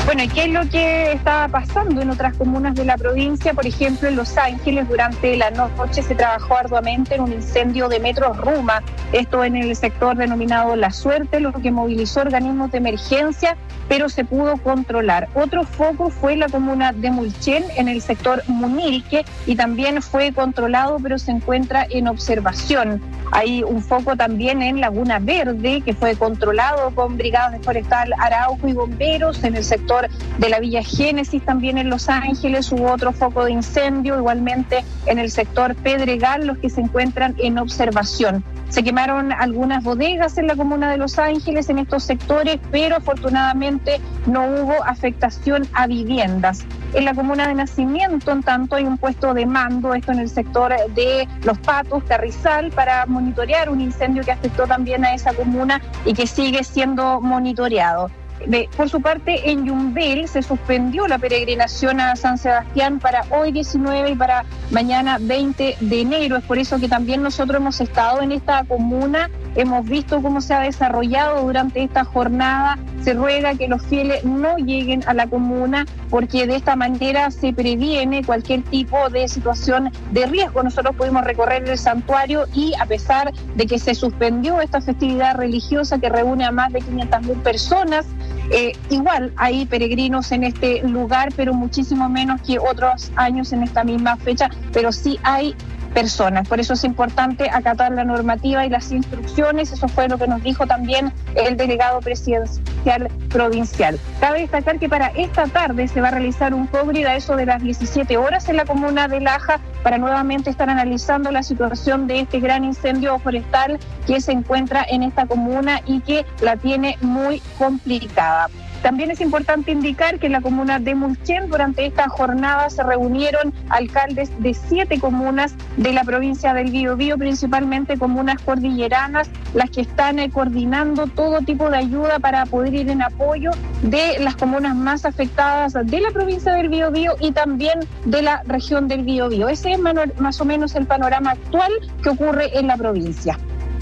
Bueno, ¿y qué es lo que estaba pasando en otras comunas de la provincia? Por ejemplo, en Los Ángeles, durante la noche se trabajó arduamente en un incendio de Metro Ruma, esto en el sector denominado La Suerte, lo que movilizó organismos de emergencia, pero se pudo controlar. Otro foco fue la comuna de Mulchen, en el sector Munilque, y también fue controlado, pero se encuentra en observación. Hay un foco también en Laguna Verde, que fue controlado con brigadas de Forestal Arauco y bomberos. En el sector de la Villa Génesis, también en Los Ángeles, hubo otro foco de incendio, igualmente en el sector Pedregal, los que se encuentran en observación. Se quemaron algunas bodegas en la comuna de Los Ángeles, en estos sectores, pero afortunadamente no hubo afectación a viviendas. En la comuna de Nacimiento, en tanto, hay un puesto de mando, esto en el sector de Los Patos, Carrizal, para monitorear un incendio que afectó también a esa comuna y que sigue siendo monitoreado. De, por su parte, en Yumbel se suspendió la peregrinación a San Sebastián para hoy diecinueve y para mañana veinte de enero. Es por eso que también nosotros hemos estado en esta comuna, hemos visto cómo se ha desarrollado durante esta jornada. Se ruega que los fieles no lleguen a la comuna porque de esta manera se previene cualquier tipo de situación de riesgo. Nosotros pudimos recorrer el santuario y a pesar de que se suspendió esta festividad religiosa que reúne a más de quinientas mil personas, Eh, igual hay peregrinos en este lugar, pero muchísimo menos que otros años en esta misma fecha, pero sí hay personas. Por eso es importante acatar la normativa y las instrucciones. Eso fue lo que nos dijo también el delegado presidencial provincial. Cabe destacar que para esta tarde se va a realizar un cógrid a eso de las diecisiete horas en la comuna de Laja para nuevamente estar analizando la situación de este gran incendio forestal que se encuentra en esta comuna y que la tiene muy complicada. También es importante indicar que en la comuna de Mulchen durante esta jornada se reunieron alcaldes de siete comunas de la provincia del Biobío, principalmente comunas cordilleranas, las que están eh, coordinando todo tipo de ayuda para poder ir en apoyo de las comunas más afectadas de la provincia del Biobío y también de la región del Biobío. Ese es más o menos el panorama actual que ocurre en la provincia.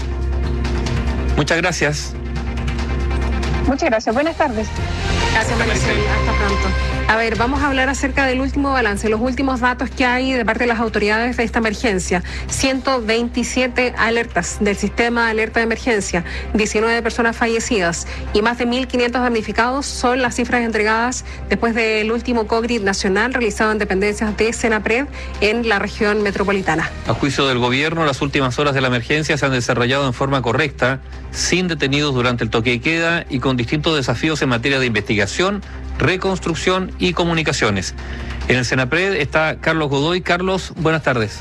Muchas gracias. Muchas gracias. Buenas tardes. Gracias, Maricel. Hasta pronto. A ver, vamos a hablar acerca del último balance, los últimos datos que hay de parte de las autoridades de esta emergencia. ciento veintisiete alertas del sistema de alerta de emergencia, diecinueve personas fallecidas y más de mil quinientos damnificados son las cifras entregadas después del último cógrid nacional realizado en dependencias de Senapred en la región metropolitana. A juicio del gobierno, las últimas horas de la emergencia se han desarrollado en forma correcta, sin detenidos durante el toque de queda y con distintos desafíos en materia de investigación, reconstrucción y comunicaciones. En el Senapred está Carlos Godoy. Carlos, buenas tardes.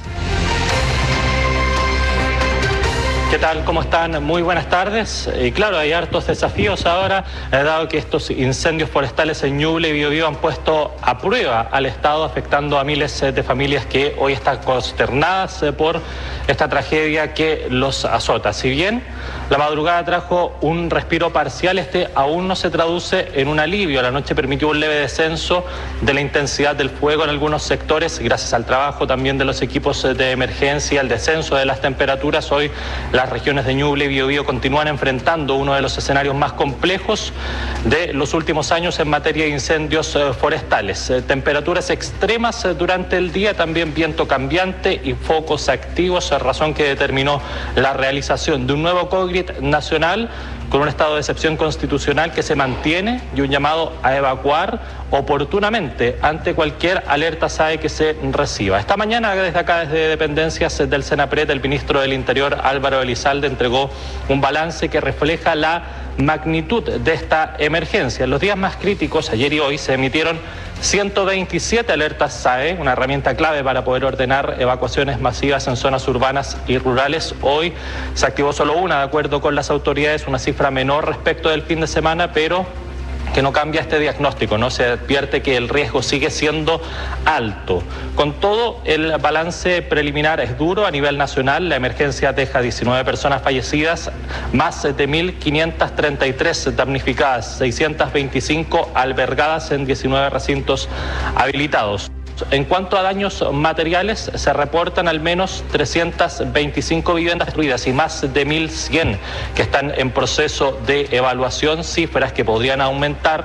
¿Qué tal? ¿Cómo están? Muy buenas tardes. Y claro, hay hartos desafíos ahora, eh, dado que estos incendios forestales en Ñuble y Biobío han puesto a prueba al Estado, afectando a miles eh, de familias que hoy están consternadas eh, por esta tragedia que los azota. Si bien la madrugada trajo un respiro parcial, este aún no se traduce en un alivio. La noche permitió un leve descenso de la intensidad del fuego en algunos sectores, gracias al trabajo también de los equipos de emergencia, el descenso de las temperaturas. Hoy las regiones de Ñuble y Biobío continúan enfrentando uno de los escenarios más complejos de los últimos años en materia de incendios forestales. Temperaturas extremas durante el día, también viento cambiante y focos activos, razón que determinó la realización de un nuevo cógrid nacional con un estado de excepción constitucional que se mantiene y un llamado a evacuar oportunamente ante cualquier alerta S A E que se reciba. Esta mañana, desde acá, desde dependencias del Senapred, el ministro del Interior, Álvaro Elizalde, entregó un balance que refleja la magnitud de esta emergencia. En los días más críticos, ayer y hoy, se emitieron ciento veintisiete alertas S A E, una herramienta clave para poder ordenar evacuaciones masivas en zonas urbanas y rurales. Hoy se activó solo una, de acuerdo con las autoridades, una cifra menor respecto del fin de semana, pero que no cambia este diagnóstico, ¿no? Se advierte que el riesgo sigue siendo alto. Con todo, el balance preliminar es duro a nivel nacional. La emergencia deja diecinueve personas fallecidas, más de mil quinientas treinta y tres damnificadas, seiscientas veinticinco albergadas en diecinueve recintos habilitados. En cuanto a daños materiales, se reportan al menos trescientas veinticinco viviendas destruidas y más de mil cien que están en proceso de evaluación, cifras que podrían aumentar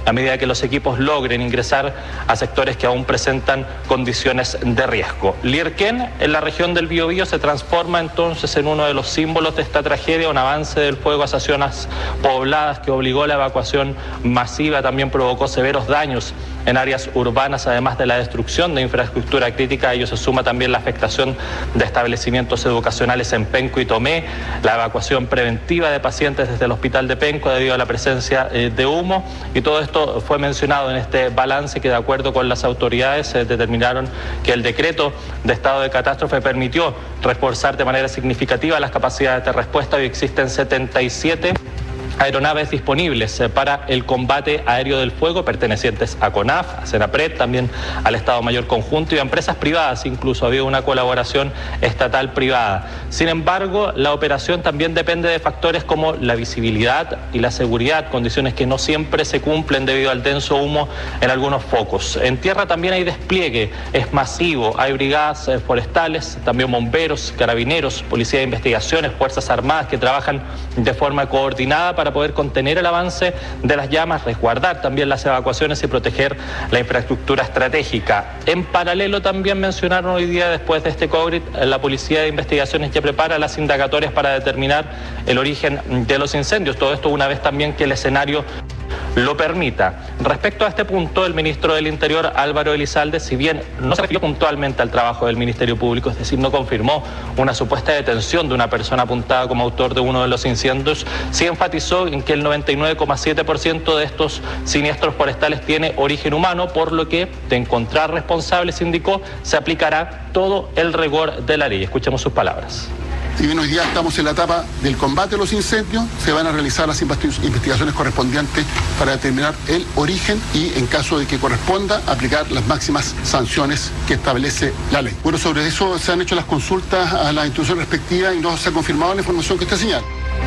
a medida que los equipos logren ingresar a sectores que aún presentan condiciones de riesgo. Lirquén, en la región del Biobío, se transforma entonces en uno de los símbolos de esta tragedia, un avance del fuego hacia zonas pobladas que obligó a la evacuación masiva, también provocó severos daños en áreas urbanas, además de la destrucción de infraestructura crítica. A ello se suma también la afectación de establecimientos educacionales en Penco y Tomé, la evacuación preventiva de pacientes desde el hospital de Penco debido a la presencia eh, de humo, y todo esto fue mencionado en este balance que, de acuerdo con las autoridades, eh, determinaron que el decreto de estado de catástrofe permitió reforzar de manera significativa las capacidades de respuesta y existen setenta y siete aeronaves disponibles para el combate aéreo del fuego pertenecientes a CONAF, a Senapred, también al Estado Mayor Conjunto y a empresas privadas. Incluso había una colaboración estatal-privada. Sin embargo, la operación también depende de factores como la visibilidad y la seguridad, condiciones que no siempre se cumplen debido al denso humo en algunos focos. En tierra también hay despliegue, es masivo, hay brigadas forestales, también bomberos, carabineros, policía de investigaciones, fuerzas armadas que trabajan de forma coordinada para poder contener el avance de las llamas, resguardar también las evacuaciones y proteger la infraestructura estratégica. En paralelo, también mencionaron hoy día, después de este COVID, la Policía de Investigaciones ya prepara las indagatorias para determinar el origen de los incendios. Todo esto una vez también que el escenario lo permita. Respecto a este punto, el ministro del Interior, Álvaro Elizalde, si bien no se refirió puntualmente al trabajo del Ministerio Público, es decir, no confirmó una supuesta detención de una persona apuntada como autor de uno de los incendios, sí enfatizó en que el noventa y nueve coma siete por ciento de estos siniestros forestales tiene origen humano, por lo que, de encontrar responsables, indicó, se aplicará todo el rigor de la ley. Escuchemos sus palabras. Si bien hoy día estamos en la etapa del combate a los incendios, se van a realizar las investigaciones correspondientes para determinar el origen y, en caso de que corresponda, aplicar las máximas sanciones que establece la ley. Bueno, sobre eso se han hecho las consultas a las instituciones respectivas y no se ha confirmado la información que usted señala.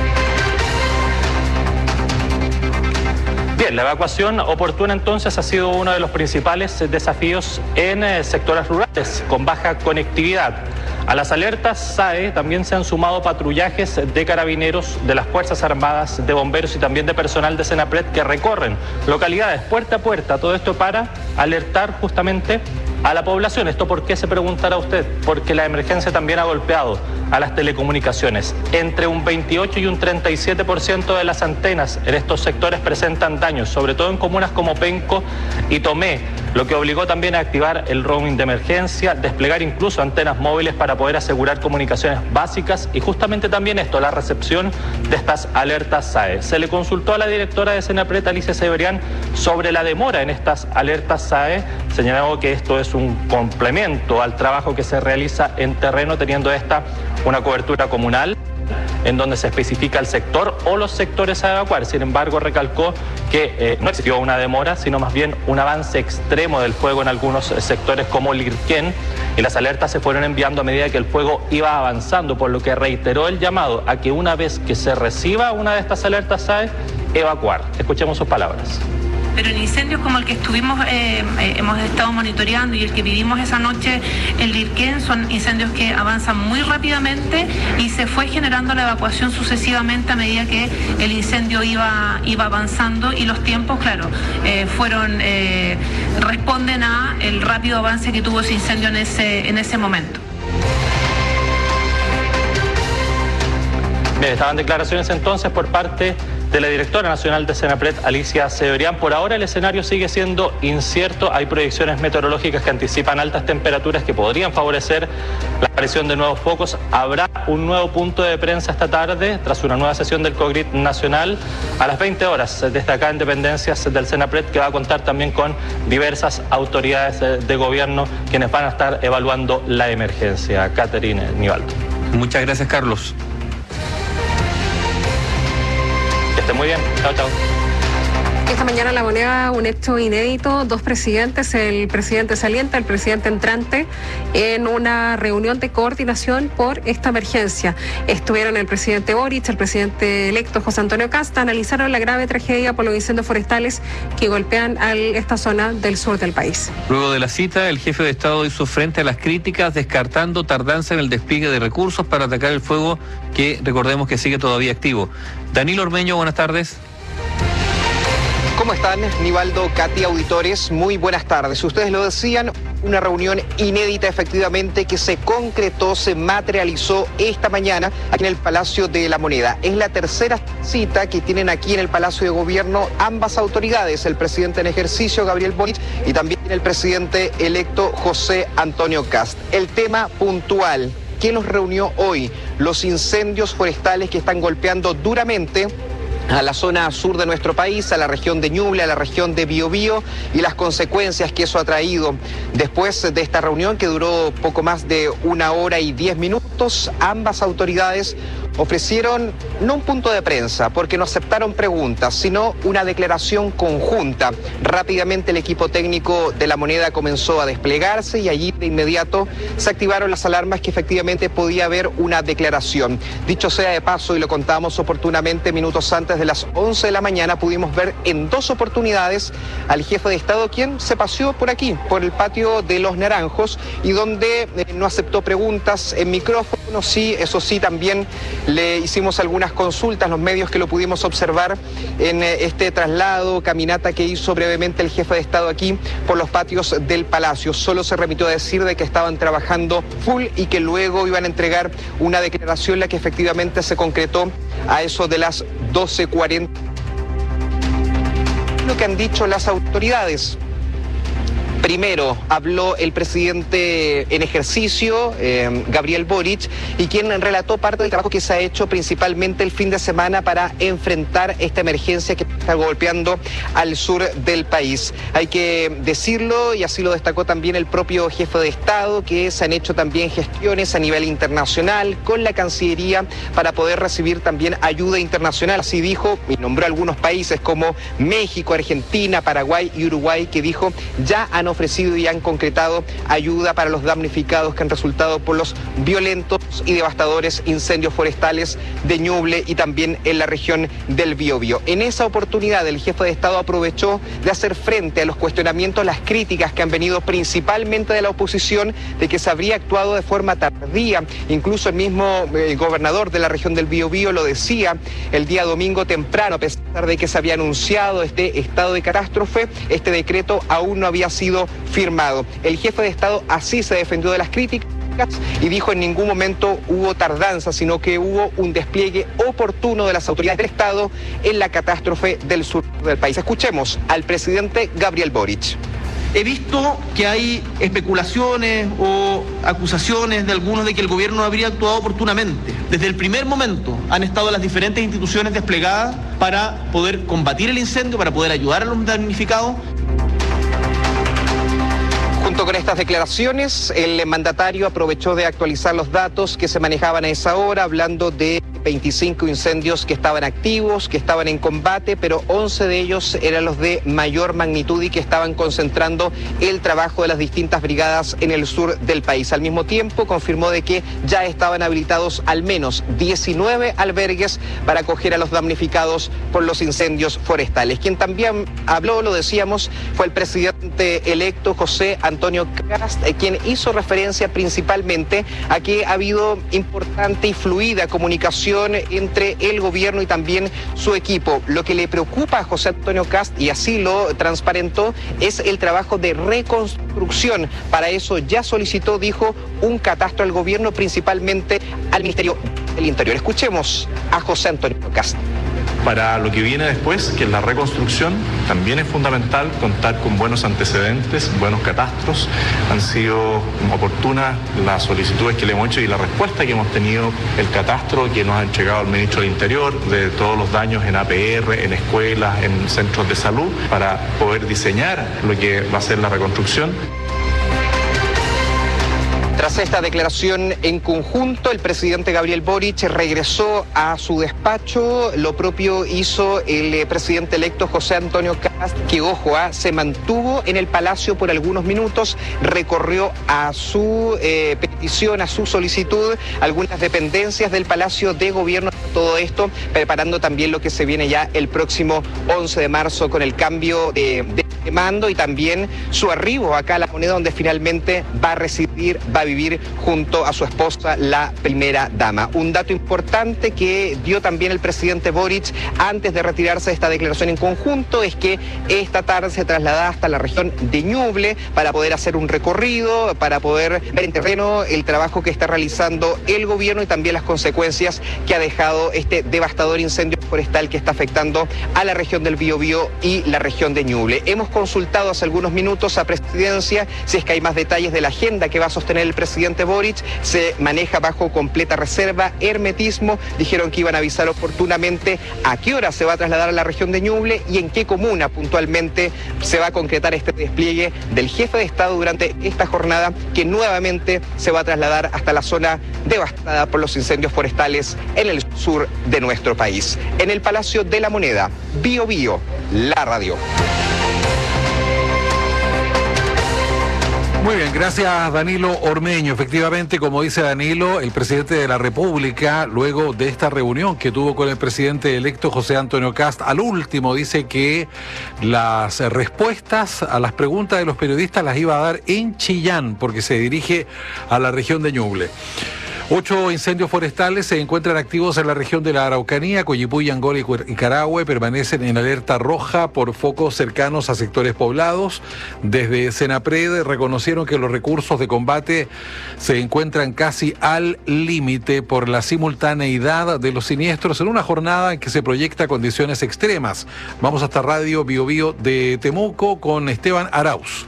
Bien, la evacuación oportuna entonces ha sido uno de los principales desafíos en eh, sectores rurales con baja conectividad. A las alertas S A E también se han sumado patrullajes de carabineros, de las Fuerzas Armadas, de bomberos y también de personal de Senapred que recorren localidades puerta a puerta, todo esto para alertar justamente a la población. ¿Esto por qué, se preguntará usted? Porque la emergencia también ha golpeado a las telecomunicaciones. Entre un veintiocho y un treinta y siete por ciento de las antenas en estos sectores presentan daños, sobre todo en comunas como Penco y Tomé, lo que obligó también a activar el roaming de emergencia, desplegar incluso antenas móviles para poder asegurar comunicaciones básicas y justamente también esto, la recepción de estas alertas S A E. Se le consultó a la directora de Senapred, Alicia Severián, sobre la demora en estas alertas S A E. Señaló que esto es un complemento al trabajo que se realiza en terreno, teniendo esta una cobertura comunal en donde se especifica el sector o los sectores a evacuar. Sin embargo, recalcó que eh, no existió una demora, sino más bien un avance extremo del fuego en algunos sectores como Lirquén, y las alertas se fueron enviando a medida que el fuego iba avanzando, por lo que reiteró el llamado a que una vez que se reciba una de estas alertas S A E, evacuar. Escuchemos sus palabras. Pero en incendios como el que estuvimos, eh, eh, hemos estado monitoreando y el que vivimos esa noche en Lirquén, son incendios que avanzan muy rápidamente y se fue generando la evacuación sucesivamente a medida que el incendio iba, iba avanzando, y los tiempos, claro, eh, fueron eh, responden a el rápido avance que tuvo ese incendio en ese, en ese momento. Bien, estaban declaraciones entonces por parte de la directora nacional de Senapred, Alicia Severián. Por ahora el escenario sigue siendo incierto. Hay proyecciones meteorológicas que anticipan altas temperaturas que podrían favorecer la aparición de nuevos focos. Habrá un nuevo punto de prensa esta tarde tras una nueva sesión del COGRID nacional a las veinte horas desde acá en dependencias del Senapred, que va a contar también con diversas autoridades de gobierno quienes van a estar evaluando la emergencia. Catherine Nivaldo. Muchas gracias, Carlos. Que esté muy bien. Chao, chao. Esta mañana La Moneda, un hecho inédito, dos presidentes, el presidente saliente, el presidente entrante, en una reunión de coordinación por esta emergencia. Estuvieron el presidente Boric, el presidente electo José Antonio Kast, analizaron la grave tragedia por los incendios forestales que golpean a esta zona del sur del país. Luego de la cita, el jefe de Estado hizo frente a las críticas, descartando tardanza en el despliegue de recursos para atacar el fuego que, recordemos, que sigue todavía activo. Danilo Ormeño, buenas tardes. ¿Cómo están? Nivaldo, Katy, auditores, muy buenas tardes. Ustedes lo decían, una reunión inédita efectivamente que se concretó, se materializó esta mañana aquí en el Palacio de la Moneda. Es la tercera cita que tienen aquí en el Palacio de Gobierno ambas autoridades, el presidente en ejercicio, Gabriel Boric, y también el presidente electo, José Antonio Kast. El tema puntual, ¿qué los reunió hoy? Los incendios forestales que están golpeando duramente a la zona sur de nuestro país, a la región de Ñuble, a la región de Biobío, y las consecuencias que eso ha traído. Después de esta reunión, que duró poco más de una hora y diez minutos, ambas autoridades ofrecieron no un punto de prensa, porque no aceptaron preguntas, sino una declaración conjunta. Rápidamente el equipo técnico de La Moneda comenzó a desplegarse y allí de inmediato se activaron las alarmas que efectivamente podía haber una declaración. Dicho sea de paso, y lo contábamos oportunamente minutos antes de las once de la mañana, pudimos ver en dos oportunidades al jefe de Estado, quien se paseó por aquí, por el patio de Los Naranjos, y donde eh, no aceptó preguntas en micrófono. Sí, eso sí, también le hicimos algunas consultas, los medios que lo pudimos observar en eh, este traslado, caminata que hizo brevemente el jefe de Estado aquí por los patios del Palacio. Solo se remitió a decir de que estaban trabajando full y que luego iban a entregar una declaración, la que efectivamente se concretó a eso de las doce cuarenta. Lo que han dicho las autoridades. Primero habló el presidente en ejercicio, eh, Gabriel Boric, y quien relató parte del trabajo que se ha hecho principalmente el fin de semana para enfrentar esta emergencia que está golpeando al sur del país. Hay que decirlo, y así lo destacó también el propio jefe de Estado, que se han hecho también gestiones a nivel internacional con la Cancillería para poder recibir también ayuda internacional. Así dijo, y nombró algunos países como México, Argentina, Paraguay y Uruguay, que dijo ya han ofrecido y han concretado ayuda para los damnificados que han resultado por los violentos y devastadores incendios forestales de Ñuble y también en la región del Biobío. En esa oportunidad el jefe de Estado aprovechó de hacer frente a los cuestionamientos, las críticas que han venido principalmente de la oposición de que se habría actuado de forma tardía. Incluso el mismo eh, gobernador de la región del Biobío lo decía el día domingo temprano, a pesar de que se había anunciado este estado de catástrofe, este decreto aún no había sido firmado. El jefe de Estado así se defendió de las críticas y dijo en ningún momento hubo tardanza, sino que hubo un despliegue oportuno de las autoridades del Estado en la catástrofe del sur del país. Escuchemos al presidente Gabriel Boric. He visto que hay especulaciones o acusaciones de algunos de que el gobierno habría actuado oportunamente. Desde el primer momento han estado las diferentes instituciones desplegadas para poder combatir el incendio, para poder ayudar a los damnificados. Junto con estas declaraciones, el mandatario aprovechó de actualizar los datos que se manejaban a esa hora, hablando de veinticinco incendios que estaban activos, que estaban en combate, pero once de ellos eran los de mayor magnitud y que estaban concentrando el trabajo de las distintas brigadas en el sur del país. Al mismo tiempo, confirmó de que ya estaban habilitados al menos diecinueve albergues para acoger a los damnificados por los incendios forestales. Quien también habló, lo decíamos, fue el presidente electo José Antonio Kast, quien hizo referencia principalmente a que ha habido importante y fluida comunicación entre el gobierno y también su equipo. Lo que le preocupa a José Antonio Kast, y así lo transparentó, es el trabajo de reconstrucción. Para eso ya solicitó, dijo, un catastro al gobierno, principalmente al Ministerio del Interior. Escuchemos a José Antonio Kast. Para lo que viene después, que es la reconstrucción, también es fundamental contar con buenos antecedentes, buenos catastros. Han sido oportunas las solicitudes que le hemos hecho y la respuesta que hemos tenido, el catastro que nos ha entregado el ministro del Interior de todos los daños en A P R, en escuelas, en centros de salud, para poder diseñar lo que va a ser la reconstrucción. Tras esta declaración en conjunto, el presidente Gabriel Boric regresó a su despacho. Lo propio hizo el presidente electo José Antonio Kast, que, ojo, ah, se mantuvo en el Palacio por algunos minutos, recorrió a su eh, petición, a su solicitud, algunas dependencias del Palacio de Gobierno todo esto, preparando también lo que se viene ya el próximo once de marzo con el cambio de, de mando y también su arribo acá a La Moneda, donde finalmente va a residir, va a vivir junto a su esposa, la primera dama. Un dato importante que dio también el presidente Boric antes de retirarse de esta declaración en conjunto es que esta tarde se trasladará hasta la región de Ñuble para poder hacer un recorrido, para poder ver en terreno el trabajo que está realizando el gobierno y también las consecuencias que ha dejado este devastador incendio forestal que está afectando a la región del Biobío y la región de Ñuble. Hemos consultado hace algunos minutos a Presidencia si es que hay más detalles de la agenda que va a sostener el presidente Boric. Se maneja bajo completa reserva, hermetismo. Dijeron que iban a avisar oportunamente a qué hora se va a trasladar a la región de Ñuble y en qué comuna puntualmente se va a concretar este despliegue del jefe de Estado durante esta jornada, que nuevamente se va a trasladar hasta la zona devastada por los incendios forestales en el sur de nuestro país. En el Palacio de la Moneda, Biobío, la radio. Muy bien, gracias Danilo Ormeño. Efectivamente, como dice Danilo, el presidente de la República, luego de esta reunión que tuvo con el presidente electo José Antonio Kast, al último dice que las respuestas a las preguntas de los periodistas las iba a dar en Chillán, porque se dirige a la región de Ñuble. Ocho incendios forestales se encuentran activos en la región de la Araucanía, Coyipulli, Angola y Carahue. Permanecen en alerta roja por focos cercanos a sectores poblados. Desde Senapred reconocieron que los recursos de combate se encuentran casi al límite por la simultaneidad de los siniestros en una jornada en que se proyecta condiciones extremas. Vamos hasta Radio Biobío de Temuco con Esteban Arauz.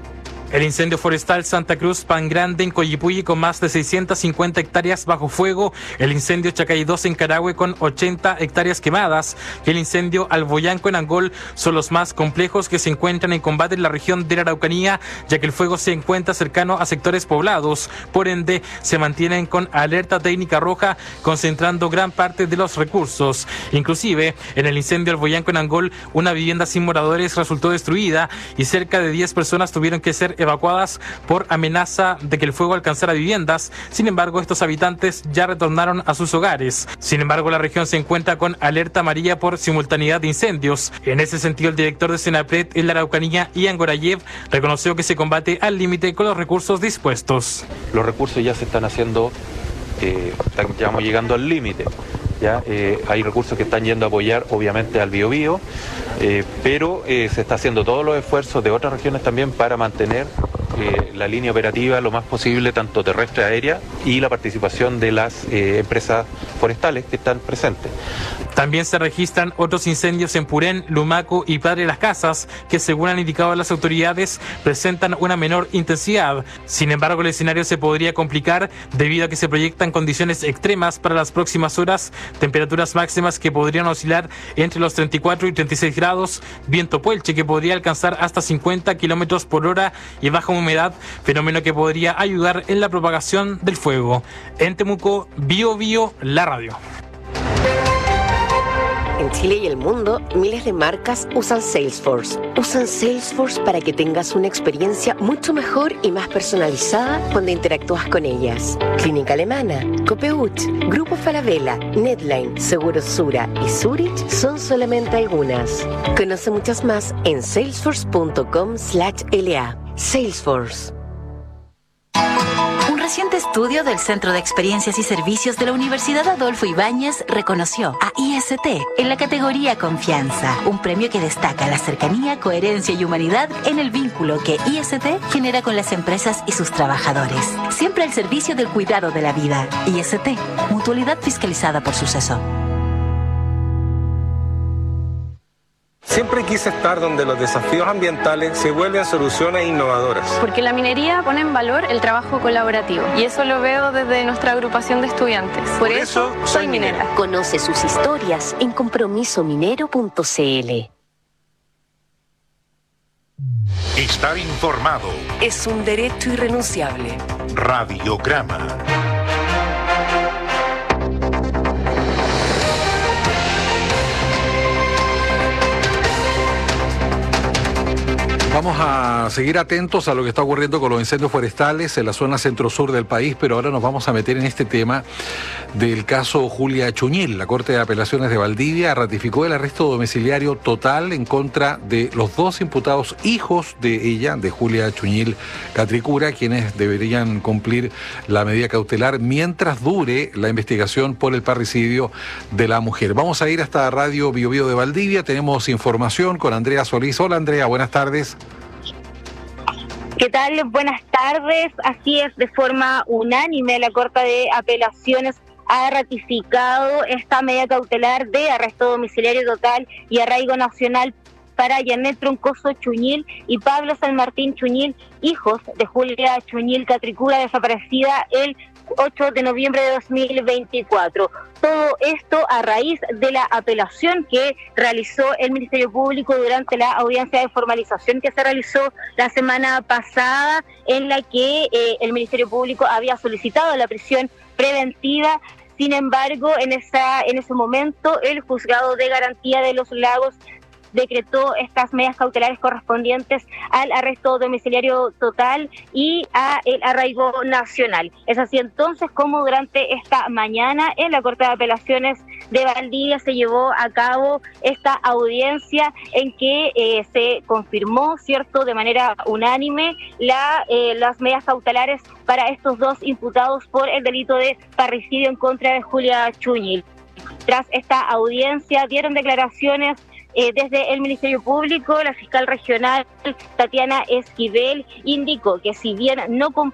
El incendio forestal Santa Cruz Pan Grande en Coyipulli con más de seiscientas cincuenta hectáreas bajo fuego, el incendio Chacay dos en Carahue con ochenta hectáreas quemadas y el incendio Alboyanco en Angol son los más complejos que se encuentran en combate en la región de la Araucanía, ya que el fuego se encuentra cercano a sectores poblados, por ende se mantienen con alerta técnica roja, concentrando gran parte de los recursos. Inclusive, en el incendio Alboyanco en Angol, una vivienda sin moradores resultó destruida y cerca de diez personas tuvieron que ser evacuadas por amenaza de que el fuego alcanzara viviendas. Sin embargo, estos habitantes ya retornaron a sus hogares. Sin embargo, la región se encuentra con alerta amarilla por simultaneidad de incendios. En ese sentido, el director de Senapred en la Araucanía, Ian Gorayev, reconoció que se combate al límite con los recursos dispuestos. Los recursos ya se están haciendo, eh, ya vamos llegando al límite. Ya eh, hay recursos que están yendo a apoyar obviamente al Biobío, eh, pero eh, se está haciendo todos los esfuerzos de otras regiones también para mantener eh, la línea operativa lo más posible, tanto terrestre, aérea, y la participación de las eh, empresas forestales que están presentes. También se registran otros incendios en Purén, Lumaco y Padre Las Casas, que según han indicado las autoridades presentan una menor intensidad. Sin embargo, el escenario se podría complicar debido a que se proyectan condiciones extremas para las próximas horas, temperaturas máximas que podrían oscilar entre los treinta y cuatro y treinta y seis grados, viento puelche que podría alcanzar hasta cincuenta kilómetros por hora y baja humedad, fenómeno que podría ayudar en la propagación del fuego. En Temuco, Biobío, la radio. En Chile y el mundo, miles de marcas usan Salesforce. Usan Salesforce para que tengas una experiencia mucho mejor y más personalizada cuando interactúas con ellas. Clínica Alemana, Copeuch, Grupo Falabella, Netline, Seguros Sura y Zurich son solamente algunas. Conoce muchas más en salesforce punto com slash L A. Salesforce. Un reciente estudio del Centro de Experiencias y Servicios de la Universidad Adolfo Ibáñez reconoció a I S T en la categoría Confianza, un premio que destaca la cercanía, coherencia y humanidad en el vínculo que I S T genera con las empresas y sus trabajadores. Siempre al servicio del cuidado de la vida. I S T, mutualidad fiscalizada por Suceso. Siempre quise estar donde los desafíos ambientales se vuelven soluciones innovadoras. Porque la minería pone en valor el trabajo colaborativo y eso lo veo desde nuestra agrupación de estudiantes. Por, Por eso, eso soy minera. minera. Conoce sus historias en compromiso minero punto c l. Estar informado es un derecho irrenunciable. Radiograma. Vamos a seguir atentos a lo que está ocurriendo con los incendios forestales en la zona centro-sur del país, pero ahora nos vamos a meter en este tema del caso Julia Chuñil. La Corte de Apelaciones de Valdivia ratificó el arresto domiciliario total en contra de los dos imputados hijos de ella, de Julia Chuñil Catricura, quienes deberían cumplir la medida cautelar mientras dure la investigación por el parricidio de la mujer. Vamos a ir hasta Radio Bio Bio de Valdivia. Tenemos información con Andrea Solís. Hola Andrea, buenas tardes. ¿Qué tal? Buenas tardes. Así es, de forma unánime la Corte de Apelaciones ha ratificado esta medida cautelar de arresto domiciliario total y arraigo nacional para Janet Troncoso Chuñil y Pablo San Martín Chuñil, hijos de Julia Chuñil Catricura, desaparecida el ocho de noviembre de dos mil veinticuatro. Todo esto a raíz de la apelación que realizó el Ministerio Público durante la audiencia de formalización que se realizó la semana pasada, en la que eh, el Ministerio Público había solicitado la prisión preventiva. Sin embargo, en esa en ese momento el Juzgado de Garantía de los Lagos decretó estas medidas cautelares correspondientes al arresto domiciliario total y a el arraigo nacional. Es así entonces como durante esta mañana en la Corte de Apelaciones de Valdivia se llevó a cabo esta audiencia en que eh, se confirmó, cierto, de manera unánime la eh, las medidas cautelares para estos dos imputados por el delito de parricidio en contra de Julia Chuñil. Tras esta audiencia dieron declaraciones Eh, desde el Ministerio Público. La fiscal regional Tatiana Esquivel indicó que si bien no